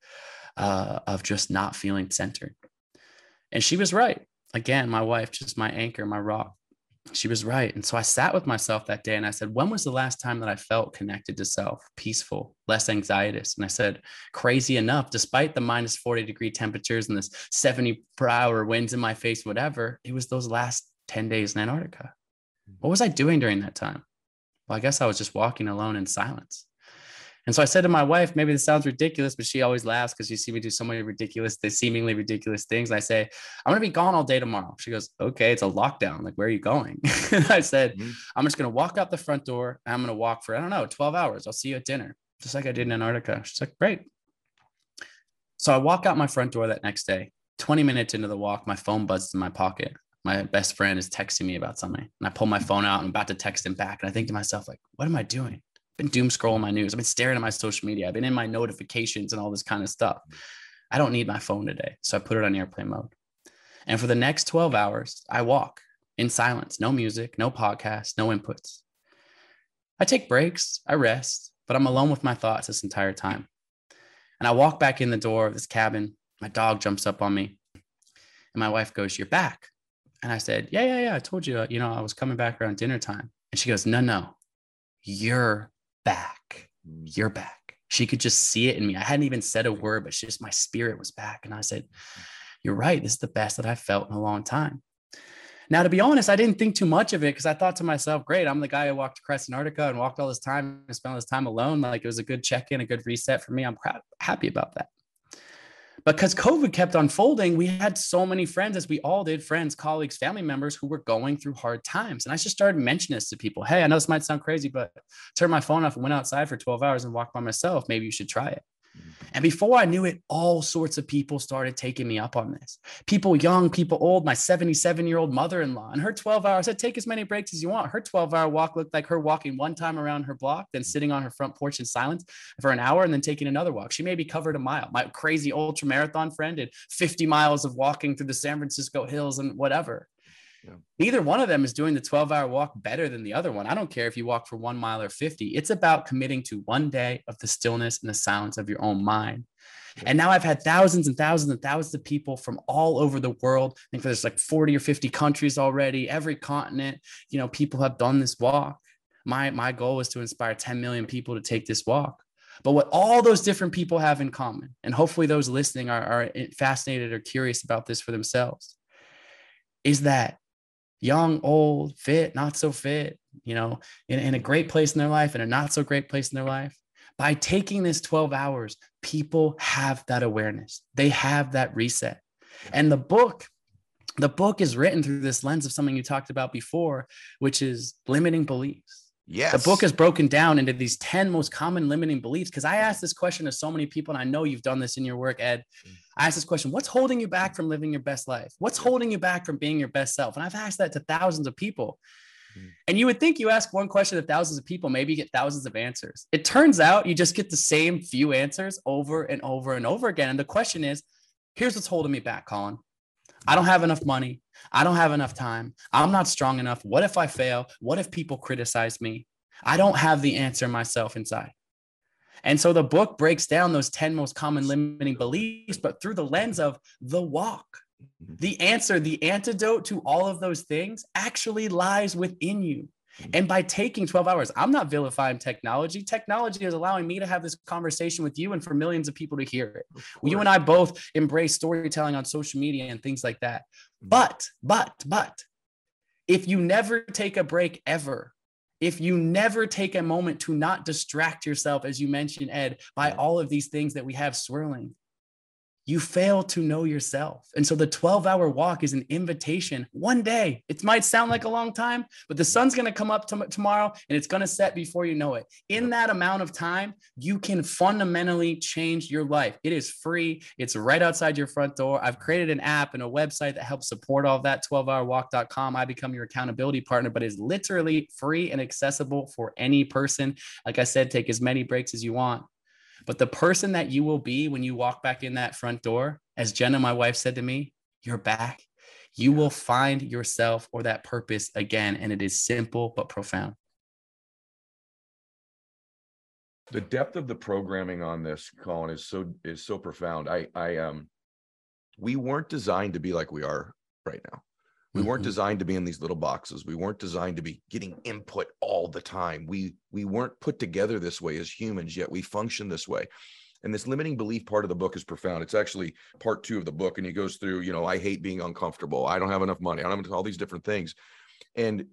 of just not feeling centered. And she was right. Again, my wife, just my anchor, my rock. She was right. And so I sat with myself that day and I said, when was the last time that I felt connected to self, peaceful, less anxietous? And I said, crazy enough, despite the minus 40-degree temperatures and this 70 per hour winds in my face, whatever, it was those last 10 days in Antarctica. What was I doing during that time? Well, I guess I was just walking alone in silence. And so I said to my wife, maybe this sounds ridiculous, but she always laughs because you see me do so many seemingly ridiculous things. I say, I'm going to be gone all day tomorrow. She goes, okay, it's a lockdown. Like, where are you going? I said, I'm just going to walk out the front door. And I'm going to walk for, 12 hours. I'll see you at dinner, just like I did in Antarctica. She's like, great. So I walk out my front door that next day. 20 minutes into the walk, my phone buzzes in my pocket. My best friend is texting me about something. And I pull my phone out and I'm about to text him back. And I think to myself, like, what am I doing? I've been doom scrolling my news. I've been staring at my social media. I've been in my notifications and all this kind of stuff. I don't need my phone today. So I put it on airplane mode. And for the next 12 hours, I walk in silence, no music, no podcast, no inputs. I take breaks, I rest, but I'm alone with my thoughts this entire time. And I walk back in the door of this cabin. My dog jumps up on me and my wife goes, you're back. And I said, yeah. I told you, I was coming back around dinner time. And she goes, no, you're back. You're back. She could just see it in me. I hadn't even said a word, but my spirit was back. And I said, you're right. This is the best that I've felt in a long time. Now, to be honest, I didn't think too much of it because I thought to myself, great, I'm the guy who walked across Antarctica and walked all this time and spent all this time alone. Like, it was a good check-in, a good reset for me. I'm happy about that. Because COVID kept unfolding, we had so many friends, as we all did, friends, colleagues, family members who were going through hard times. And I just started mentioning this to people. Hey, I know this might sound crazy, but turned my phone off and went outside for 12 hours and walked by myself. Maybe you should try it. And before I knew it, all sorts of people started taking me up on this. People young, people old, my 77-year-old mother-in-law and her 12-hour, I said, take as many breaks as you want. Her 12-hour walk looked like her walking one time around her block, then sitting on her front porch in silence for an hour and then taking another walk. She maybe covered a mile. My crazy ultra marathon friend did 50 miles of walking through the San Francisco hills and whatever. Yeah. Neither one of them is doing the 12-hour walk better than the other one. I don't care if you walk for 1 mile or 50. It's about committing to one day of the stillness and the silence of your own mind. Yeah. And now I've had thousands and thousands and thousands of people from all over the world. I think there's like 40 or 50 countries already, every continent, people have done this walk. My goal is to inspire 10 million people to take this walk. But what all those different people have in common, and hopefully those listening are fascinated or curious about this for themselves, is that young, old, fit, not so fit, in a great place in their life and a not so great place in their life. By taking this 12 hours, people have that awareness. They have that reset. And the book is written through this lens of something you talked about before, which is limiting beliefs. Yes. The book is broken down into these 10 most common limiting beliefs. Because I asked this question to so many people, and I know you've done this in your work, Ed. I asked this question: what's holding you back from living your best life? What's holding you back from being your best self? And I've asked that to thousands of people. And you would think you ask one question to thousands of people, maybe you get thousands of answers. It turns out you just get the same few answers over and over and over again. And the question is, here's what's holding me back, Colin. I don't have enough money. I don't have enough time. I'm not strong enough. What if I fail? What if people criticize me? I don't have the answer myself inside. And so the book breaks down those 10 most common limiting beliefs, but through the lens of the walk. The answer, the antidote to all of those things actually lies within you. And by taking 12 hours, I'm not vilifying technology. Technology is allowing me to have this conversation with you and for millions of people to hear it. You and I both embrace storytelling on social media and things like that. But, if you never take a break ever, if you never take a moment to not distract yourself, as you mentioned, Ed, by all of these things that we have swirling, you fail to know yourself. And so the 12-hour walk is an invitation. One day, it might sound like a long time, but the sun's going to come up tomorrow and it's going to set before you know it. In that amount of time, you can fundamentally change your life. It is free. It's right outside your front door. I've created an app and a website that helps support all that, 12hourwalk.com. I become your accountability partner, but it's literally free and accessible for any person. Like I said, take as many breaks as you want. But the person that you will be when you walk back in that front door, as Jenna, my wife, said to me, you're back. You will find yourself or that purpose again. And it is simple but profound. The depth of the programming on this, Colin, is so profound. We weren't designed to be like we are right now. We weren't designed to be in these little boxes. We weren't designed to be getting input all the time. We weren't put together this way as humans, yet we function this way. And this limiting belief part of the book is profound. It's actually part 2 of the book. And he goes through, I hate being uncomfortable. I don't have enough money. I don't have all these different things. And,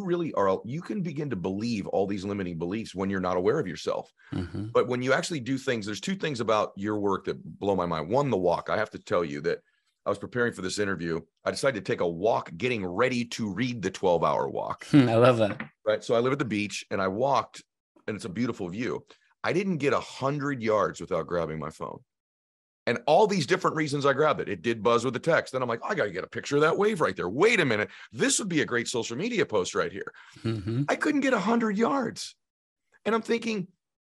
you can begin to believe all these limiting beliefs when you're not aware of yourself. But when you actually do things, there's 2 things about your work that blow my mind. One, the walk. I have to tell you that I was preparing for this interview. I decided to take a walk, getting ready to read the 12-hour walk. I love that. Right. So I live at the beach and I walked, and it's a beautiful view. I didn't get 100 yards without grabbing my phone. And all these different reasons I grabbed it. It did buzz with the text. Then I'm like, I got to get a picture of that wave right there. Wait a minute. This would be a great social media post right here. I couldn't get 100 yards. And I'm thinking,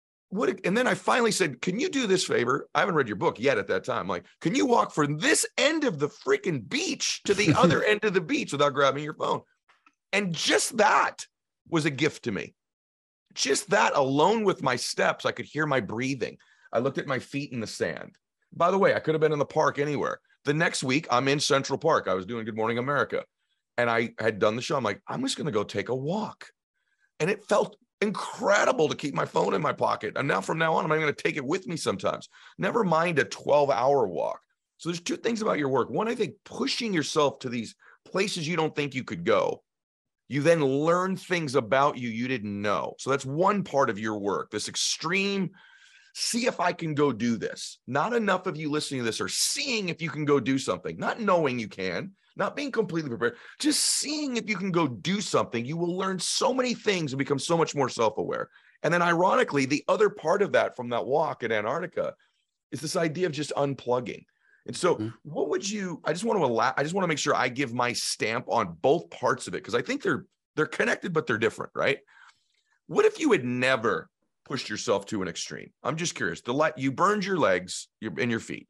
and then I finally said, can you do this favor? I haven't read your book yet at that time. Like, can you walk from this end of the freaking beach to the other end of the beach without grabbing your phone? And just that was a gift to me. Just that alone with my steps, I could hear my breathing. I looked at my feet in the sand. By the way, I could have been in the park anywhere. The next week, I'm in Central Park. I was doing Good Morning America. And I had done the show. I'm like, I'm just going to go take a walk. And it felt incredible to keep my phone in my pocket. And now from now on, I'm going to take it with me sometimes. Never mind a 12-hour walk. So there's 2 things about your work. One, I think pushing yourself to these places you don't think you could go. You then learn things about you didn't know. So that's one part of your work, this extreme, see if I can go do this. Not enough of you listening to this are seeing if you can go do something, not knowing you can, not being completely prepared, just seeing if you can go do something. You will learn so many things and become so much more self-aware. And then ironically, the other part of that from that walk in Antarctica is this idea of just unplugging. And so what would you, I just want to make sure I give my stamp on both parts of it, because I think they're connected, but they're different, right? What if you had never pushed yourself to an extreme? I'm just curious. You burned your legs and your feet.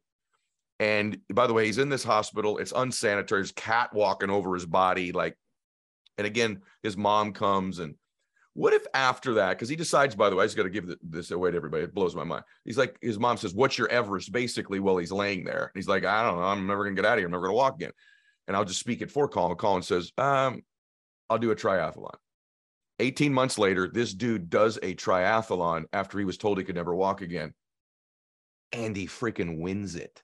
And by the way, he's in this hospital. It's unsanitary. There's cat walking over his body. And again, his mom comes. And what if after that, because he decides, by the way, I just got to give this away to everybody. It blows my mind. He's like, his mom says, what's your Everest? Basically, while he's laying there. And he's like, I don't know. I'm never going to get out of here. I'm never going to walk again. And I'll just speak it for Colin. Colin says, I'll do a triathlon. 18 months later, this dude does a triathlon after he was told he could never walk again. And he freaking wins it.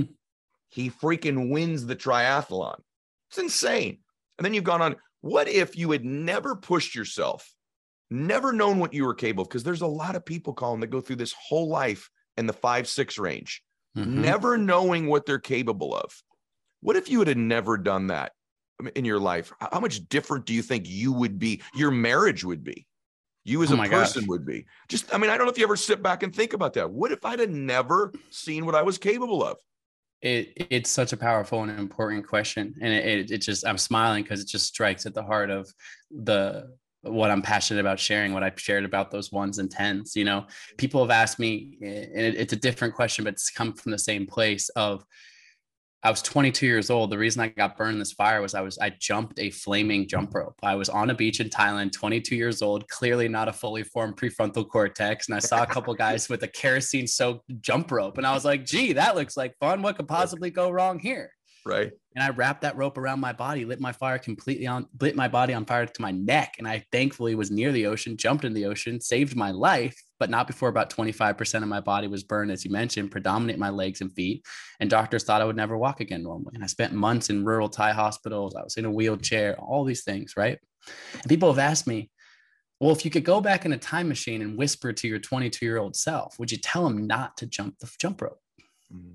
He freaking wins the triathlon. It's insane. And then you've gone on. What if you had never pushed yourself, never known what you were capable of? Because there's a lot of people, Colin, that go through this whole life in the 5-6 range, never knowing what they're capable of. What if you had never done that in your life? How much different do you think you would be? Your marriage would be. You as Oh a my person gosh. would be. Just, I mean, I don't know if you ever sit back and think about that. What if I'd have never seen what I was capable of? It's such a powerful and important question, and it just, I'm smiling because it just strikes at the heart of the what I'm passionate about sharing, what I've shared about those ones and tens. You know, people have asked me, and it's a different question, but it's come from the same place of, I was 22 years old. The reason I got burned in this fire was I jumped a flaming jump rope. I was on a beach in Thailand, 22 years old, clearly not a fully formed prefrontal cortex. And I saw a couple guys with a kerosene soaked jump rope. And I was like, gee, that looks like fun. What could possibly go wrong here? Right. And I wrapped that rope around my body, lit my body on fire to my neck. And I thankfully was near the ocean, jumped in the ocean, saved my life, but not before about 25% of my body was burned, as you mentioned, predominate my legs and feet. And doctors thought I would never walk again normally. And I spent months in rural Thai hospitals. I was in a wheelchair, all these things, right? And people have asked me, well, if you could go back in a time machine and whisper to your 22-year-old self, would you tell him not to jump the jump rope? Mm-hmm.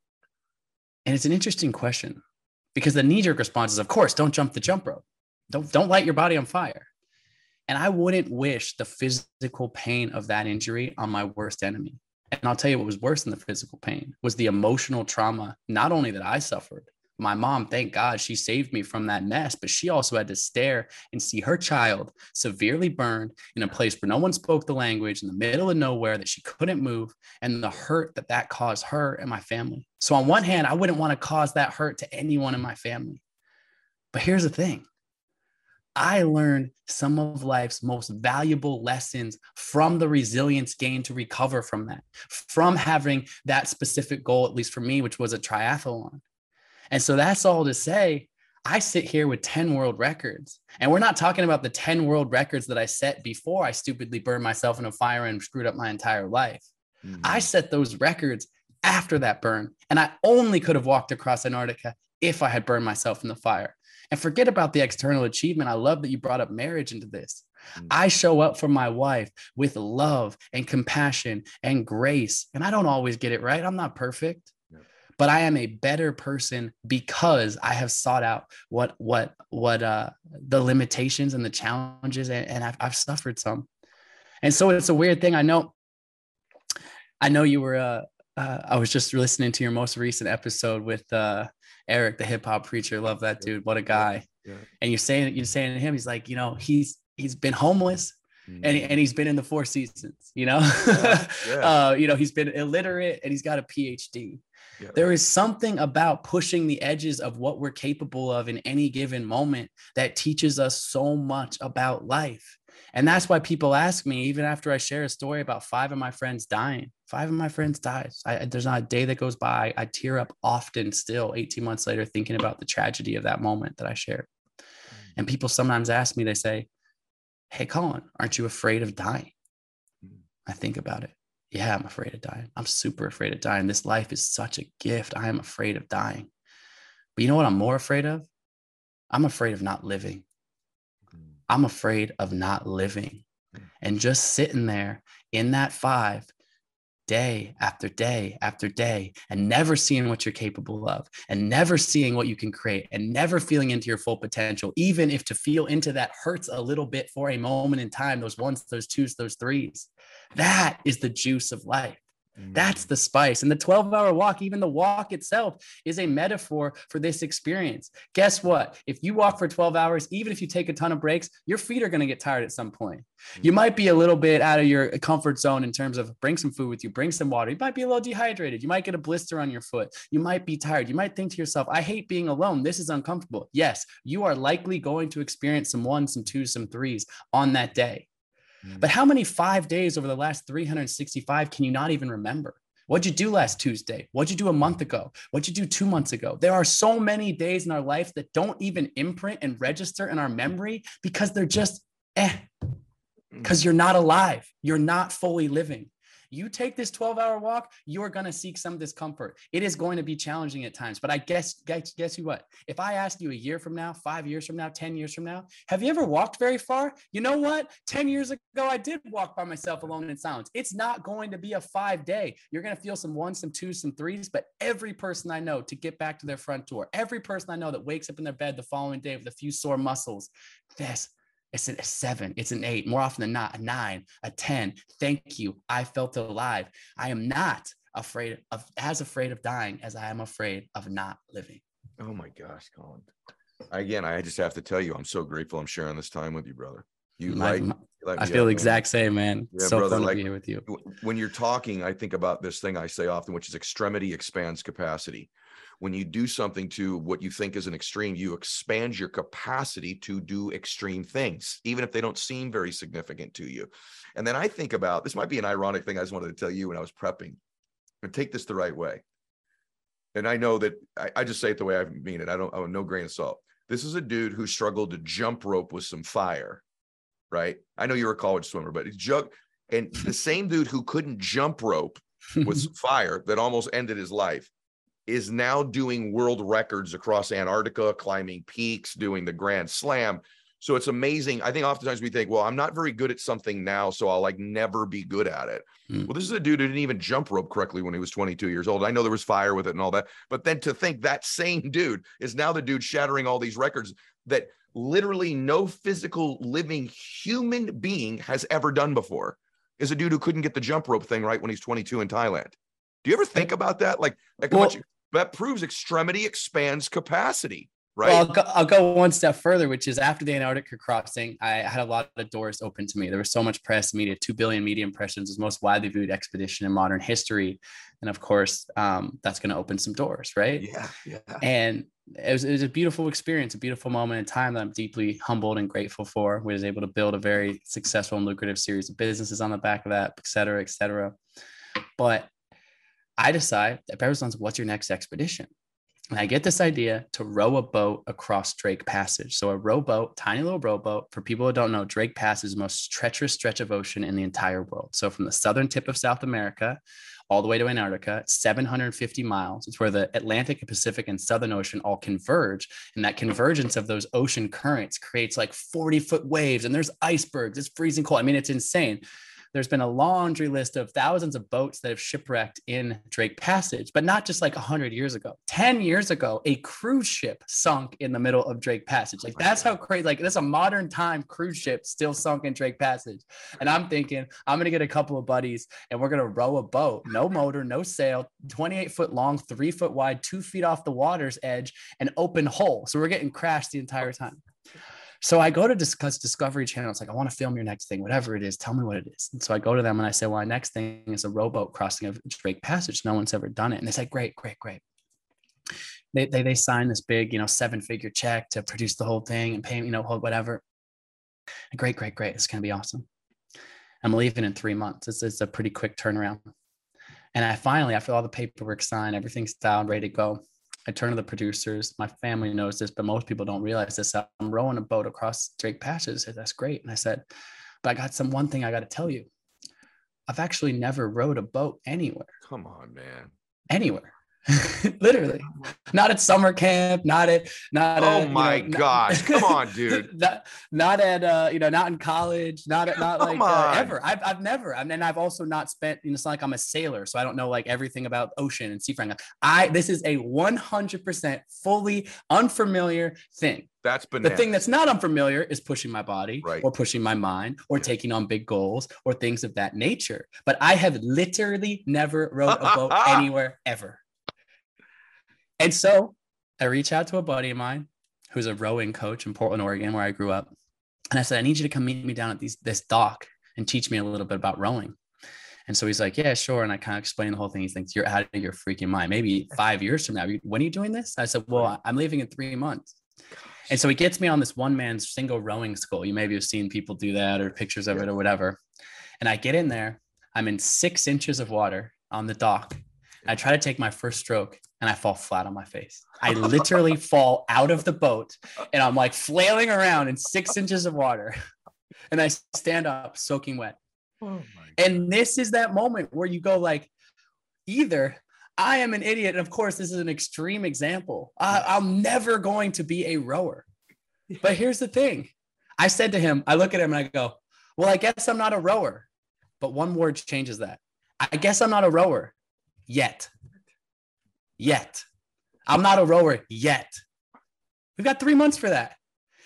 And it's an interesting question, because the knee-jerk response is, of course, don't jump the jump rope. Don't light your body on fire. And I wouldn't wish the physical pain of that injury on my worst enemy. And I'll tell you what was worse than the physical pain was the emotional trauma, not only that I suffered. My mom, thank God, she saved me from that mess, but she also had to stare and see her child severely burned in a place where no one spoke the language, in the middle of nowhere, that she couldn't move, and the hurt that caused her and my family. So on one hand, I wouldn't want to cause that hurt to anyone in my family. But here's the thing. I learned some of life's most valuable lessons from the resilience gained to recover from that, from having that specific goal, at least for me, which was a triathlon. And so that's all to say, I sit here with 10 world records, and we're not talking about the 10 world records that I set before I stupidly burned myself in a fire and screwed up my entire life. Mm-hmm. I set those records after that burn, and I only could have walked across Antarctica if I had burned myself in the fire. And forget about the external achievement. I love that you brought up marriage into this. Mm-hmm. I show up for my wife with love and compassion and grace, and I don't always get it right. I'm not perfect. But I am a better person because I have sought out what the limitations and the challenges, and I've suffered some. And so it's a weird thing. I know you were, I was just listening to your most recent episode with Eric, the hip hop preacher. Love that dude. What a guy. Yeah. And you're saying to him, he's like, you know, he's been homeless. And he's been in the Four Seasons, you know, you know, he's been illiterate and he's got a PhD. Yeah. There is something about pushing the edges of what we're capable of in any given moment that teaches us so much about life. And that's why people ask me, even after I share a story about 5 of my friends dying, 5 of my friends died. There's not a day that goes by. I tear up often still 18 months later, thinking about the tragedy of that moment that I shared. And people sometimes ask me, they say, hey, Colin, aren't you afraid of dying? I think about it. Yeah, I'm afraid of dying. I'm super afraid of dying. This life is such a gift. I am afraid of dying. But you know what I'm more afraid of? I'm afraid of not living. I'm afraid of not living. And just sitting there in that 5, day after day after day, and never seeing what you're capable of, and never seeing what you can create, and never feeling into your full potential, even if to feel into that hurts a little bit for a moment in time, those 1s, those 2s, those 3s. That is the juice of life. That's the spice. And the 12-hour walk, even the walk itself, is a metaphor for this experience. Guess what? If you walk for 12 hours, even if you take a ton of breaks, your feet are going to get tired at some point. You might be a little bit out of your comfort zone in terms of bring some food with you, bring some water. You might be a little dehydrated. You might get a blister on your foot. You might be tired. You might think to yourself, I hate being alone. This is uncomfortable. Yes, you are likely going to experience some 1s, some 2s, some 3s on that day. But how many 5 days over the last 365 can you not even remember? What'd you do last Tuesday? What'd you do a month ago? What'd you do 2 months ago? There are so many days in our life that don't even imprint and register in our memory because they're just because you're not alive. You're not fully living. You take this 12-hour walk, you are going to seek some discomfort. It is going to be challenging at times. But I guess you what? If I asked you a year from now, 5 years from now, 10 years from now, have you ever walked very far? You know what? 10 years ago, I did walk by myself alone in silence. It's not going to be a 5-day. You're going to feel some 1s, some 2s, some 3s. But every person I know to get back to their front door, every person I know that wakes up in their bed the following day with a few sore muscles, It's a 7. It's an 8. More often than not, a 9, a 10. Thank you. I felt alive. I am not as afraid of dying as I am afraid of not living. Oh my gosh, Colin. Again, I just have to tell you, I'm so grateful I'm sharing this time with you, brother. I feel the exact same, man. Yeah, so brother, fun to be here with you. When you're talking, I think about this thing I say often, which is extremity expands capacity. When you do something to what you think is an extreme, you expand your capacity to do extreme things, even if they don't seem very significant to you. And then I think about, this might be an ironic thing I just wanted to tell you when I was prepping, and take this the right way. And I know that I just say it the way I mean it. I don't no grain of salt. This is a dude who struggled to jump rope with some fire, right? I know you're a college swimmer, but and the same dude who couldn't jump rope with some fire that almost ended his life is now doing world records across Antarctica, climbing peaks, doing the Grand Slam. So it's amazing. I think oftentimes we think, well, I'm not very good at something now, so I'll like never be good at it. Well, this is a dude who didn't even jump rope correctly when he was 22 years old. I know there was fire with it and all that, but then to think that same dude is now the dude shattering all these records that literally no physical living human being has ever done before, is a dude who couldn't get the jump rope thing right when he's 22 in Thailand. Do you ever think about that? That proves extremity expands capacity, right? Well, I'll go one step further, which is after the Antarctica crossing, I had a lot of doors open to me. There was so much press, media, 2 billion media impressions, was most widely viewed expedition in modern history. And of course, that's going to open some doors, right? Yeah. And it was a beautiful experience, a beautiful moment in time that I'm deeply humbled and grateful for. We was able to build a very successful and lucrative series of businesses on the back of that, et cetera, et cetera. But I decide that Bear's, what's your next expedition? And I get this idea to row a boat across Drake Passage. So a rowboat, tiny little rowboat. For people who don't know, Drake Passage is the most treacherous stretch of ocean in the entire world. So from the southern tip of South America all the way to Antarctica, 750 miles. It's where the Atlantic and Pacific and Southern Ocean all converge. And that convergence of those ocean currents creates like 40-foot waves, and there's icebergs. It's freezing cold. I mean, it's insane. There's been a laundry list of thousands of boats that have shipwrecked in Drake Passage, but not just like 100 years ago. 10 years ago, a cruise ship sunk in the middle of Drake Passage. Like, that's how crazy, like, that's a modern time cruise ship still sunk in Drake Passage. And I'm thinking, I'm going to get a couple of buddies and we're going to row a boat, no motor, no sail, 28-foot long, 3-foot wide, 2 feet off the water's edge, an open hole. So we're getting crashed the entire time. So I go to discuss Discovery Channel. It's like, I want to film your next thing, whatever it is. Tell me what it is. And so I go to them and I say, well, our next thing is a rowboat crossing of Drake Passage. No one's ever done it. And they say, great. They sign this big, 7-figure check to produce the whole thing and pay, whatever. And great. It's going to be awesome. I'm leaving in 3 months. It's a pretty quick turnaround. And I finally, after all the paperwork signed, everything's down, ready to go, I turn to the producers. My family knows this, but most people don't realize this. I'm rowing a boat across Drake Passage. I said, that's great. And I said, but I got one thing I got to tell you. I've actually never rowed a boat anywhere. Come on, man. Anywhere. Literally. Not at summer camp, not oh my gosh. Come on, dude. not in college, not ever. I've never. I mean, I've also not spent, it's not like I'm a sailor, so I don't know like everything about ocean and seafaring. This is a 100% fully unfamiliar thing. That's bananas. The thing that's not unfamiliar is pushing my body, right, or pushing my mind, or taking on big goals or things of that nature. But I have literally never rowed a boat anywhere ever. And so I reach out to a buddy of mine who's a rowing coach in Portland, Oregon, where I grew up. And I said, I need you to come meet me down at this dock and teach me a little bit about rowing. And so he's like, yeah, sure. And I kind of explained the whole thing. He thinks, you're out of your freaking mind. Maybe 5 years from now, when are you doing this? I said, well, I'm leaving in 3 months. And so he gets me on this one-man single rowing school. You maybe have seen people do that or pictures of it or whatever. And I get in there. I'm in 6 inches of water on the dock. I try to take my first stroke and I fall flat on my face. I literally fall out of the boat and I'm like flailing around in 6 inches of water. And I stand up soaking wet. Oh and this is that moment where you go like, either I am an idiot. And of course, this is an extreme example. I'm never going to be a rower. But here's the thing. I said to him, I look at him and I go, well, I guess I'm not a rower. But one word changes that. I guess I'm not a rower. Yet. I'm not a rower yet. We've got 3 months for that.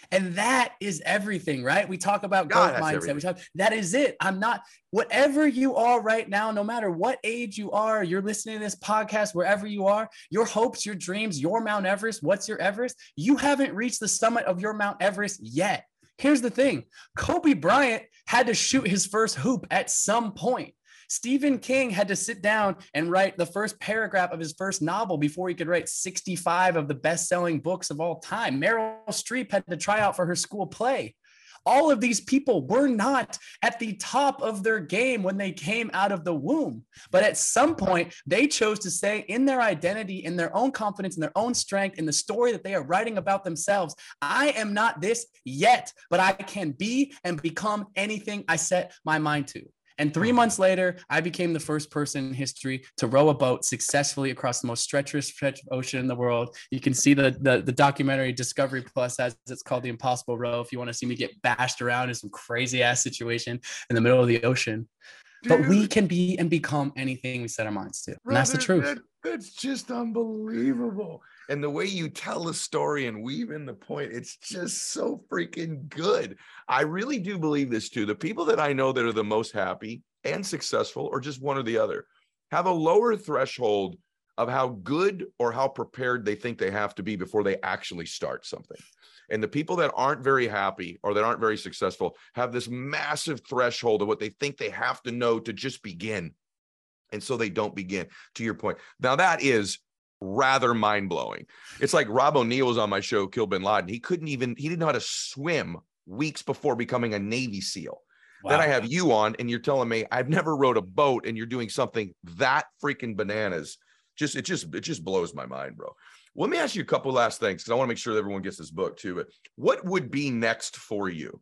And that is everything, right? We talk about growth mindset. That is it. I'm not, whatever you are right now, no matter what age you are, you're listening to this podcast, wherever you are, your hopes, your dreams, your Mount Everest, what's your Everest? You haven't reached the summit of your Mount Everest yet. Here's the thing. Kobe Bryant had to shoot his first hoop at some point. Stephen King had to sit down and write the first paragraph of his first novel before he could write 65 of the best-selling books of all time. Meryl Streep had to try out for her school play. All of these people were not at the top of their game when they came out of the womb. But at some point, they chose to say in their identity, in their own confidence, in their own strength, in the story that they are writing about themselves, I am not this yet, but I can be and become anything I set my mind to. And 3 months later, I became the first person in history to row a boat successfully across the most treacherous ocean in the world. You can see the documentary Discovery Plus, as it's called, The Impossible Row, if you want to see me get bashed around in some crazy ass situation in the middle of the ocean. Dude, but we can be and become anything we set our minds to. And that's the truth. That's just unbelievable. And the way you tell the story and weave in the point, it's just so freaking good. I really do believe this too. The people that I know that are the most happy and successful, or just one or the other, have a lower threshold of how good or how prepared they think they have to be before they actually start something. And the people that aren't very happy or that aren't very successful have this massive threshold of what they think they have to know to just begin. And so they don't begin, to your point. Now that is rather mind-blowing. It's like Rob O'Neill was on my show, Kill Bin Laden. He didn't know how to swim weeks before becoming a Navy SEAL. Wow. Then I have you on and you're telling me I've never rowed a boat and you're doing something that freaking bananas. It just blows my mind, bro. Let me ask you a couple last things, because I want to make sure that everyone gets this book too. But what would be next for you?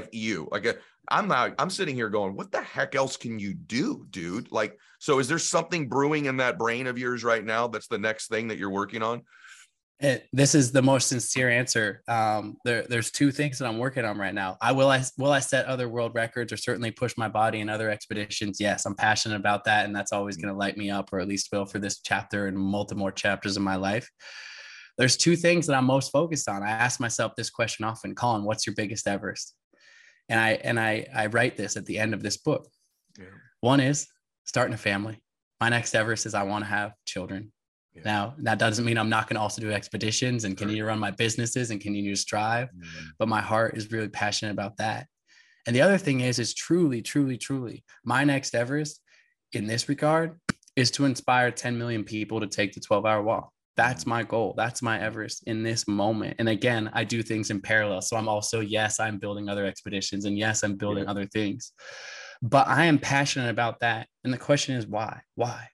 I'm sitting here going, what the heck else can you do, dude? Like, so is there something brewing in that brain of yours right now that's the next thing that you're working on? This is the most sincere answer. There's two things that I'm working on right now. Will I set other world records or certainly push my body in other expeditions? Yes, I'm passionate about that, and that's always going to light me up, or at least will for this chapter and multiple more chapters of my life. There's two things that I'm most focused on. I ask myself this question often, Colin, what's your biggest Everest? And I write this at the end of this book. Yeah. One is starting a family. My next Everest is I want to have children. Yeah. Now, that doesn't mean I'm not going to also do expeditions and continue to run my businesses and continue to strive. Mm-hmm. But my heart is really passionate about that. And the other thing is truly, truly, truly, my next Everest in this regard is to inspire 10 million people to take the 12-hour walk. That's my goal. That's my Everest in this moment. And again, I do things in parallel. So I'm also, yes, I'm building other expeditions, and yes, I'm building other things, but I am passionate about that. And the question is why? Why?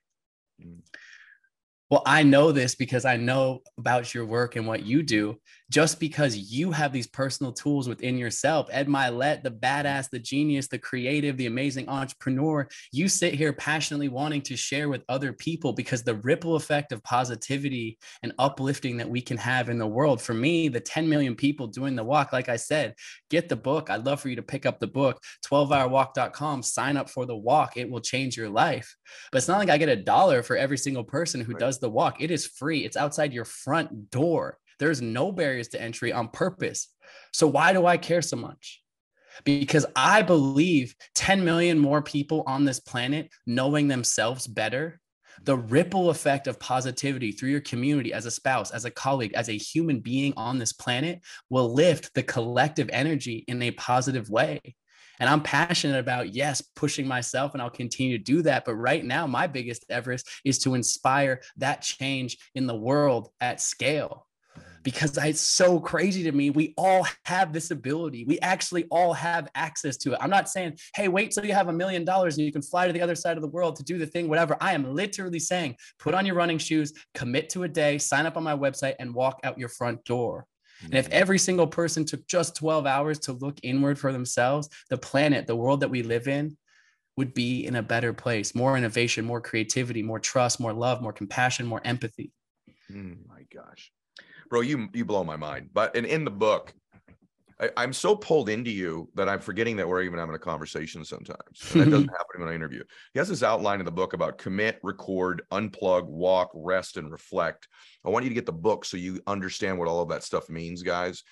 Well, I know this because I know about your work and what you do. Just because you have these personal tools within yourself, Ed Mylett, the badass, the genius, the creative, the amazing entrepreneur, you sit here passionately wanting to share with other people, because the ripple effect of positivity and uplifting that we can have in the world. For me, the 10 million people doing the walk, like I said, get the book. I'd love for you to pick up the book, 12hourwalk.com, sign up for the walk. It will change your life. But it's not like I get $1 for every single person who does the walk. It is free. It's outside your front door. There's no barriers to entry on purpose. So why do I care so much? Because I believe 10 million more people on this planet knowing themselves better, the ripple effect of positivity through your community, as a spouse, as a colleague, as a human being on this planet, will lift the collective energy in a positive way. And I'm passionate about, yes, pushing myself, and I'll continue to do that. But right now, my biggest Everest is to inspire that change in the world at scale. Because it's so crazy to me. We all have this ability. We actually all have access to it. I'm not saying, hey, wait till you have $1 million and you can fly to the other side of the world to do the thing, whatever. I am literally saying, put on your running shoes, commit to a day, sign up on my website, and walk out your front door. And if every single person took just 12 hours to look inward for themselves, the planet, the world that we live in, would be in a better place. More innovation, more creativity, more trust, more love, more compassion, more empathy. My gosh. Bro, you blow my mind. But in the book, I'm so pulled into you that I'm forgetting that we're even having a conversation sometimes. And that doesn't happen when I interview. He has this outline in the book about commit, record, unplug, walk, rest, and reflect. I want you to get the book so you understand what all of that stuff means, guys.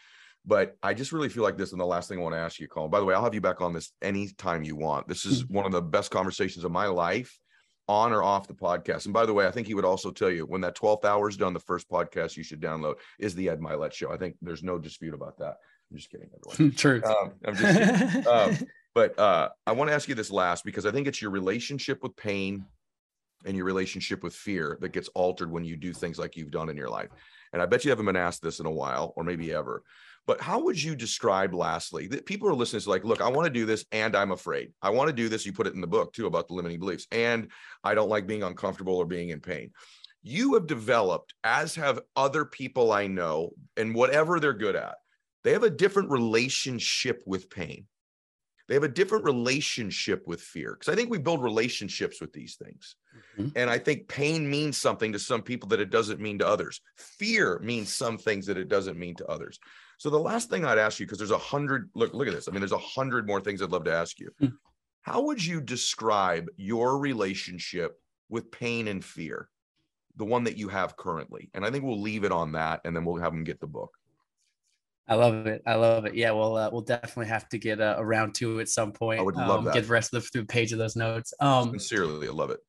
But I just really feel like this, and the last thing I want to ask you, Colin, by the way, I'll have you back on this anytime you want. This is one of the best conversations of my life, on or off the podcast. And by the way, I think he would also tell you, when that 12th hour is done, the first podcast you should download is the Ed Mylett Show. I think there's no dispute about that. I'm just kidding, everyone. True. I'm just kidding. But I want to ask you this last, because I think it's your relationship with pain and your relationship with fear that gets altered when you do things like you've done in your life. And I bet you haven't been asked this in a while, or maybe ever. But how would you describe, lastly, that people are listening to, like, look, I want to do this and I'm afraid. I want to do this. You put it in the book too, about the limiting beliefs. And I don't like being uncomfortable or being in pain. You have developed, as have other people I know, and whatever they're good at, they have a different relationship with pain. They have a different relationship with fear, because I think we build relationships with these things. Mm-hmm. And I think pain means something to some people that it doesn't mean to others. Fear means some things that it doesn't mean to others. So the last thing I'd ask you, because there's 100, look at this. I mean, there's 100 more things I'd love to ask you. Mm-hmm. How would you describe your relationship with pain and fear, the one that you have currently? And I think we'll leave it on that, and then we'll have them get the book. I love it. Yeah, we'll definitely have to get around to it at some point. I would love that. Get the rest of the page of those notes. Sincerely, I love it.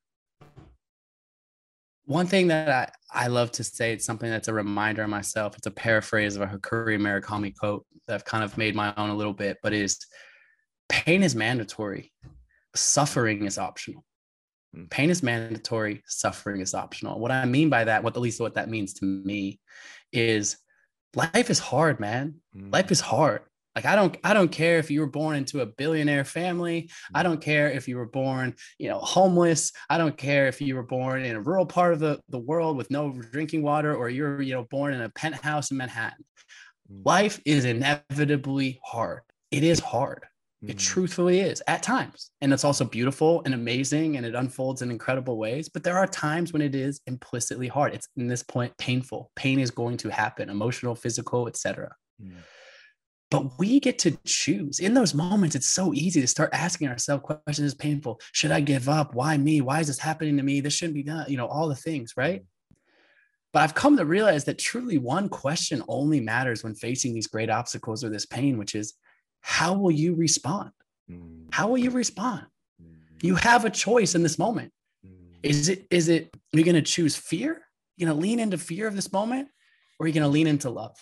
One thing that I love to say, it's something that's a reminder of myself. It's a paraphrase of a Hakuri Murakami quote that I've kind of made my own a little bit, but is pain is mandatory. Suffering is optional. Pain is mandatory. Suffering is optional. What I mean by that, at least what that means to me, is life is hard, man. Life is hard. Like, I don't care if you were born into a billionaire family. I don't care if you were born, homeless. I don't care if you were born in a rural part of the world with no drinking water, or you're, born in a penthouse in Manhattan. Life is inevitably hard. It is hard. It truthfully is at times. And it's also beautiful and amazing, and it unfolds in incredible ways. But there are times when it is implicitly hard. It's, in this point, painful. Pain is going to happen, emotional, physical, etc. But we get to choose. In those moments, it's so easy to start asking ourselves questions. Is painful. Should I give up? Why me? Why is this happening to me? This shouldn't be done. All the things, right? But I've come to realize that truly one question only matters when facing these great obstacles or this pain, which is, how will you respond? How will you respond? You have a choice in this moment. Is it, you're going to choose fear? You're going to lean into fear of this moment, or are you going to lean into love?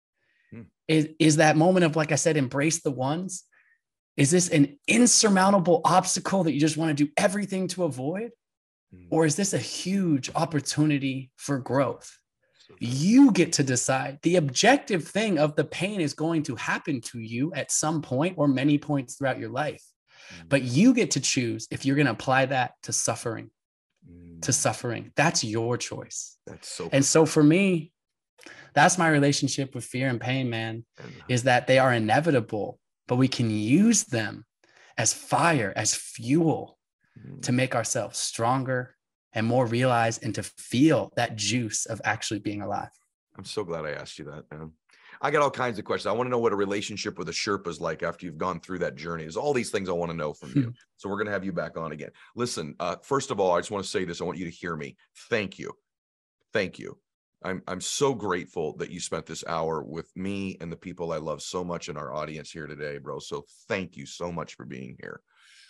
Is that moment of, like I said, embrace the ones? Is this an insurmountable obstacle that you just want to do everything to avoid? Or is this a huge opportunity for growth? You get to decide. The objective thing of the pain is going to happen to you at some point or many points throughout your life. But you get to choose if you're going to apply that to suffering. That's your choice. So for me, that's my relationship with fear and pain, man, is that they are inevitable, but we can use them as fire, as fuel to make ourselves stronger and more realized, and to feel that juice of actually being alive. I'm so glad I asked you that, man. I got all kinds of questions. I want to know what a relationship with a Sherpa is like after you've gone through that journey. There's all these things I want to know from you. So we're going to have you back on again. Listen, first of all, I just want to say this. I want you to hear me. Thank you. Thank you. I'm so grateful that you spent this hour with me and the people I love so much in our audience here today, bro. So thank you so much for being here.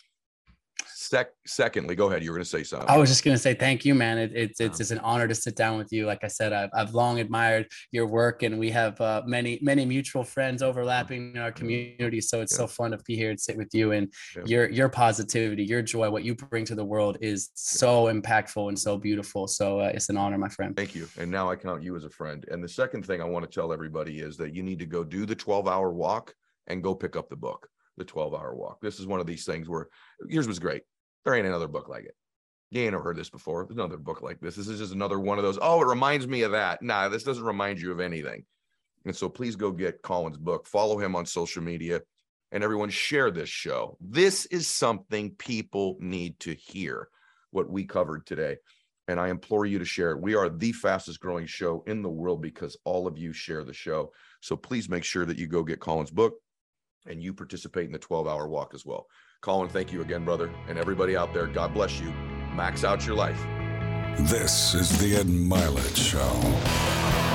Secondly, go ahead. You were going to say something. I was just going to say thank you, man. It's an honor to sit down with you. Like I said, I've long admired your work, and we have many mutual friends overlapping in our community. So it's so fun to be here and sit with you, and your positivity, your joy, what you bring to the world is so impactful and so beautiful. So it's an honor, my friend. Thank you. And now I count you as a friend. And the second thing I want to tell everybody is that you need to go do the 12-hour walk and go pick up the book, The 12-Hour Walk. This is one of these things where yours was great. There ain't another book like it. You ain't ever heard this before. There's another book like this. This is just another one of those, oh, it reminds me of that. Nah, this doesn't remind you of anything. And so please go get Colin's book. Follow him on social media. And everyone share this show. This is something people need to hear, what we covered today. And I implore you to share it. We are the fastest growing show in the world because all of you share the show. So please make sure that you go get Colin's book and you participate in the 12-hour walk as well. Colin, thank you again, brother. And everybody out there, God bless you. Max out your life. This is the Ed Mylett Show.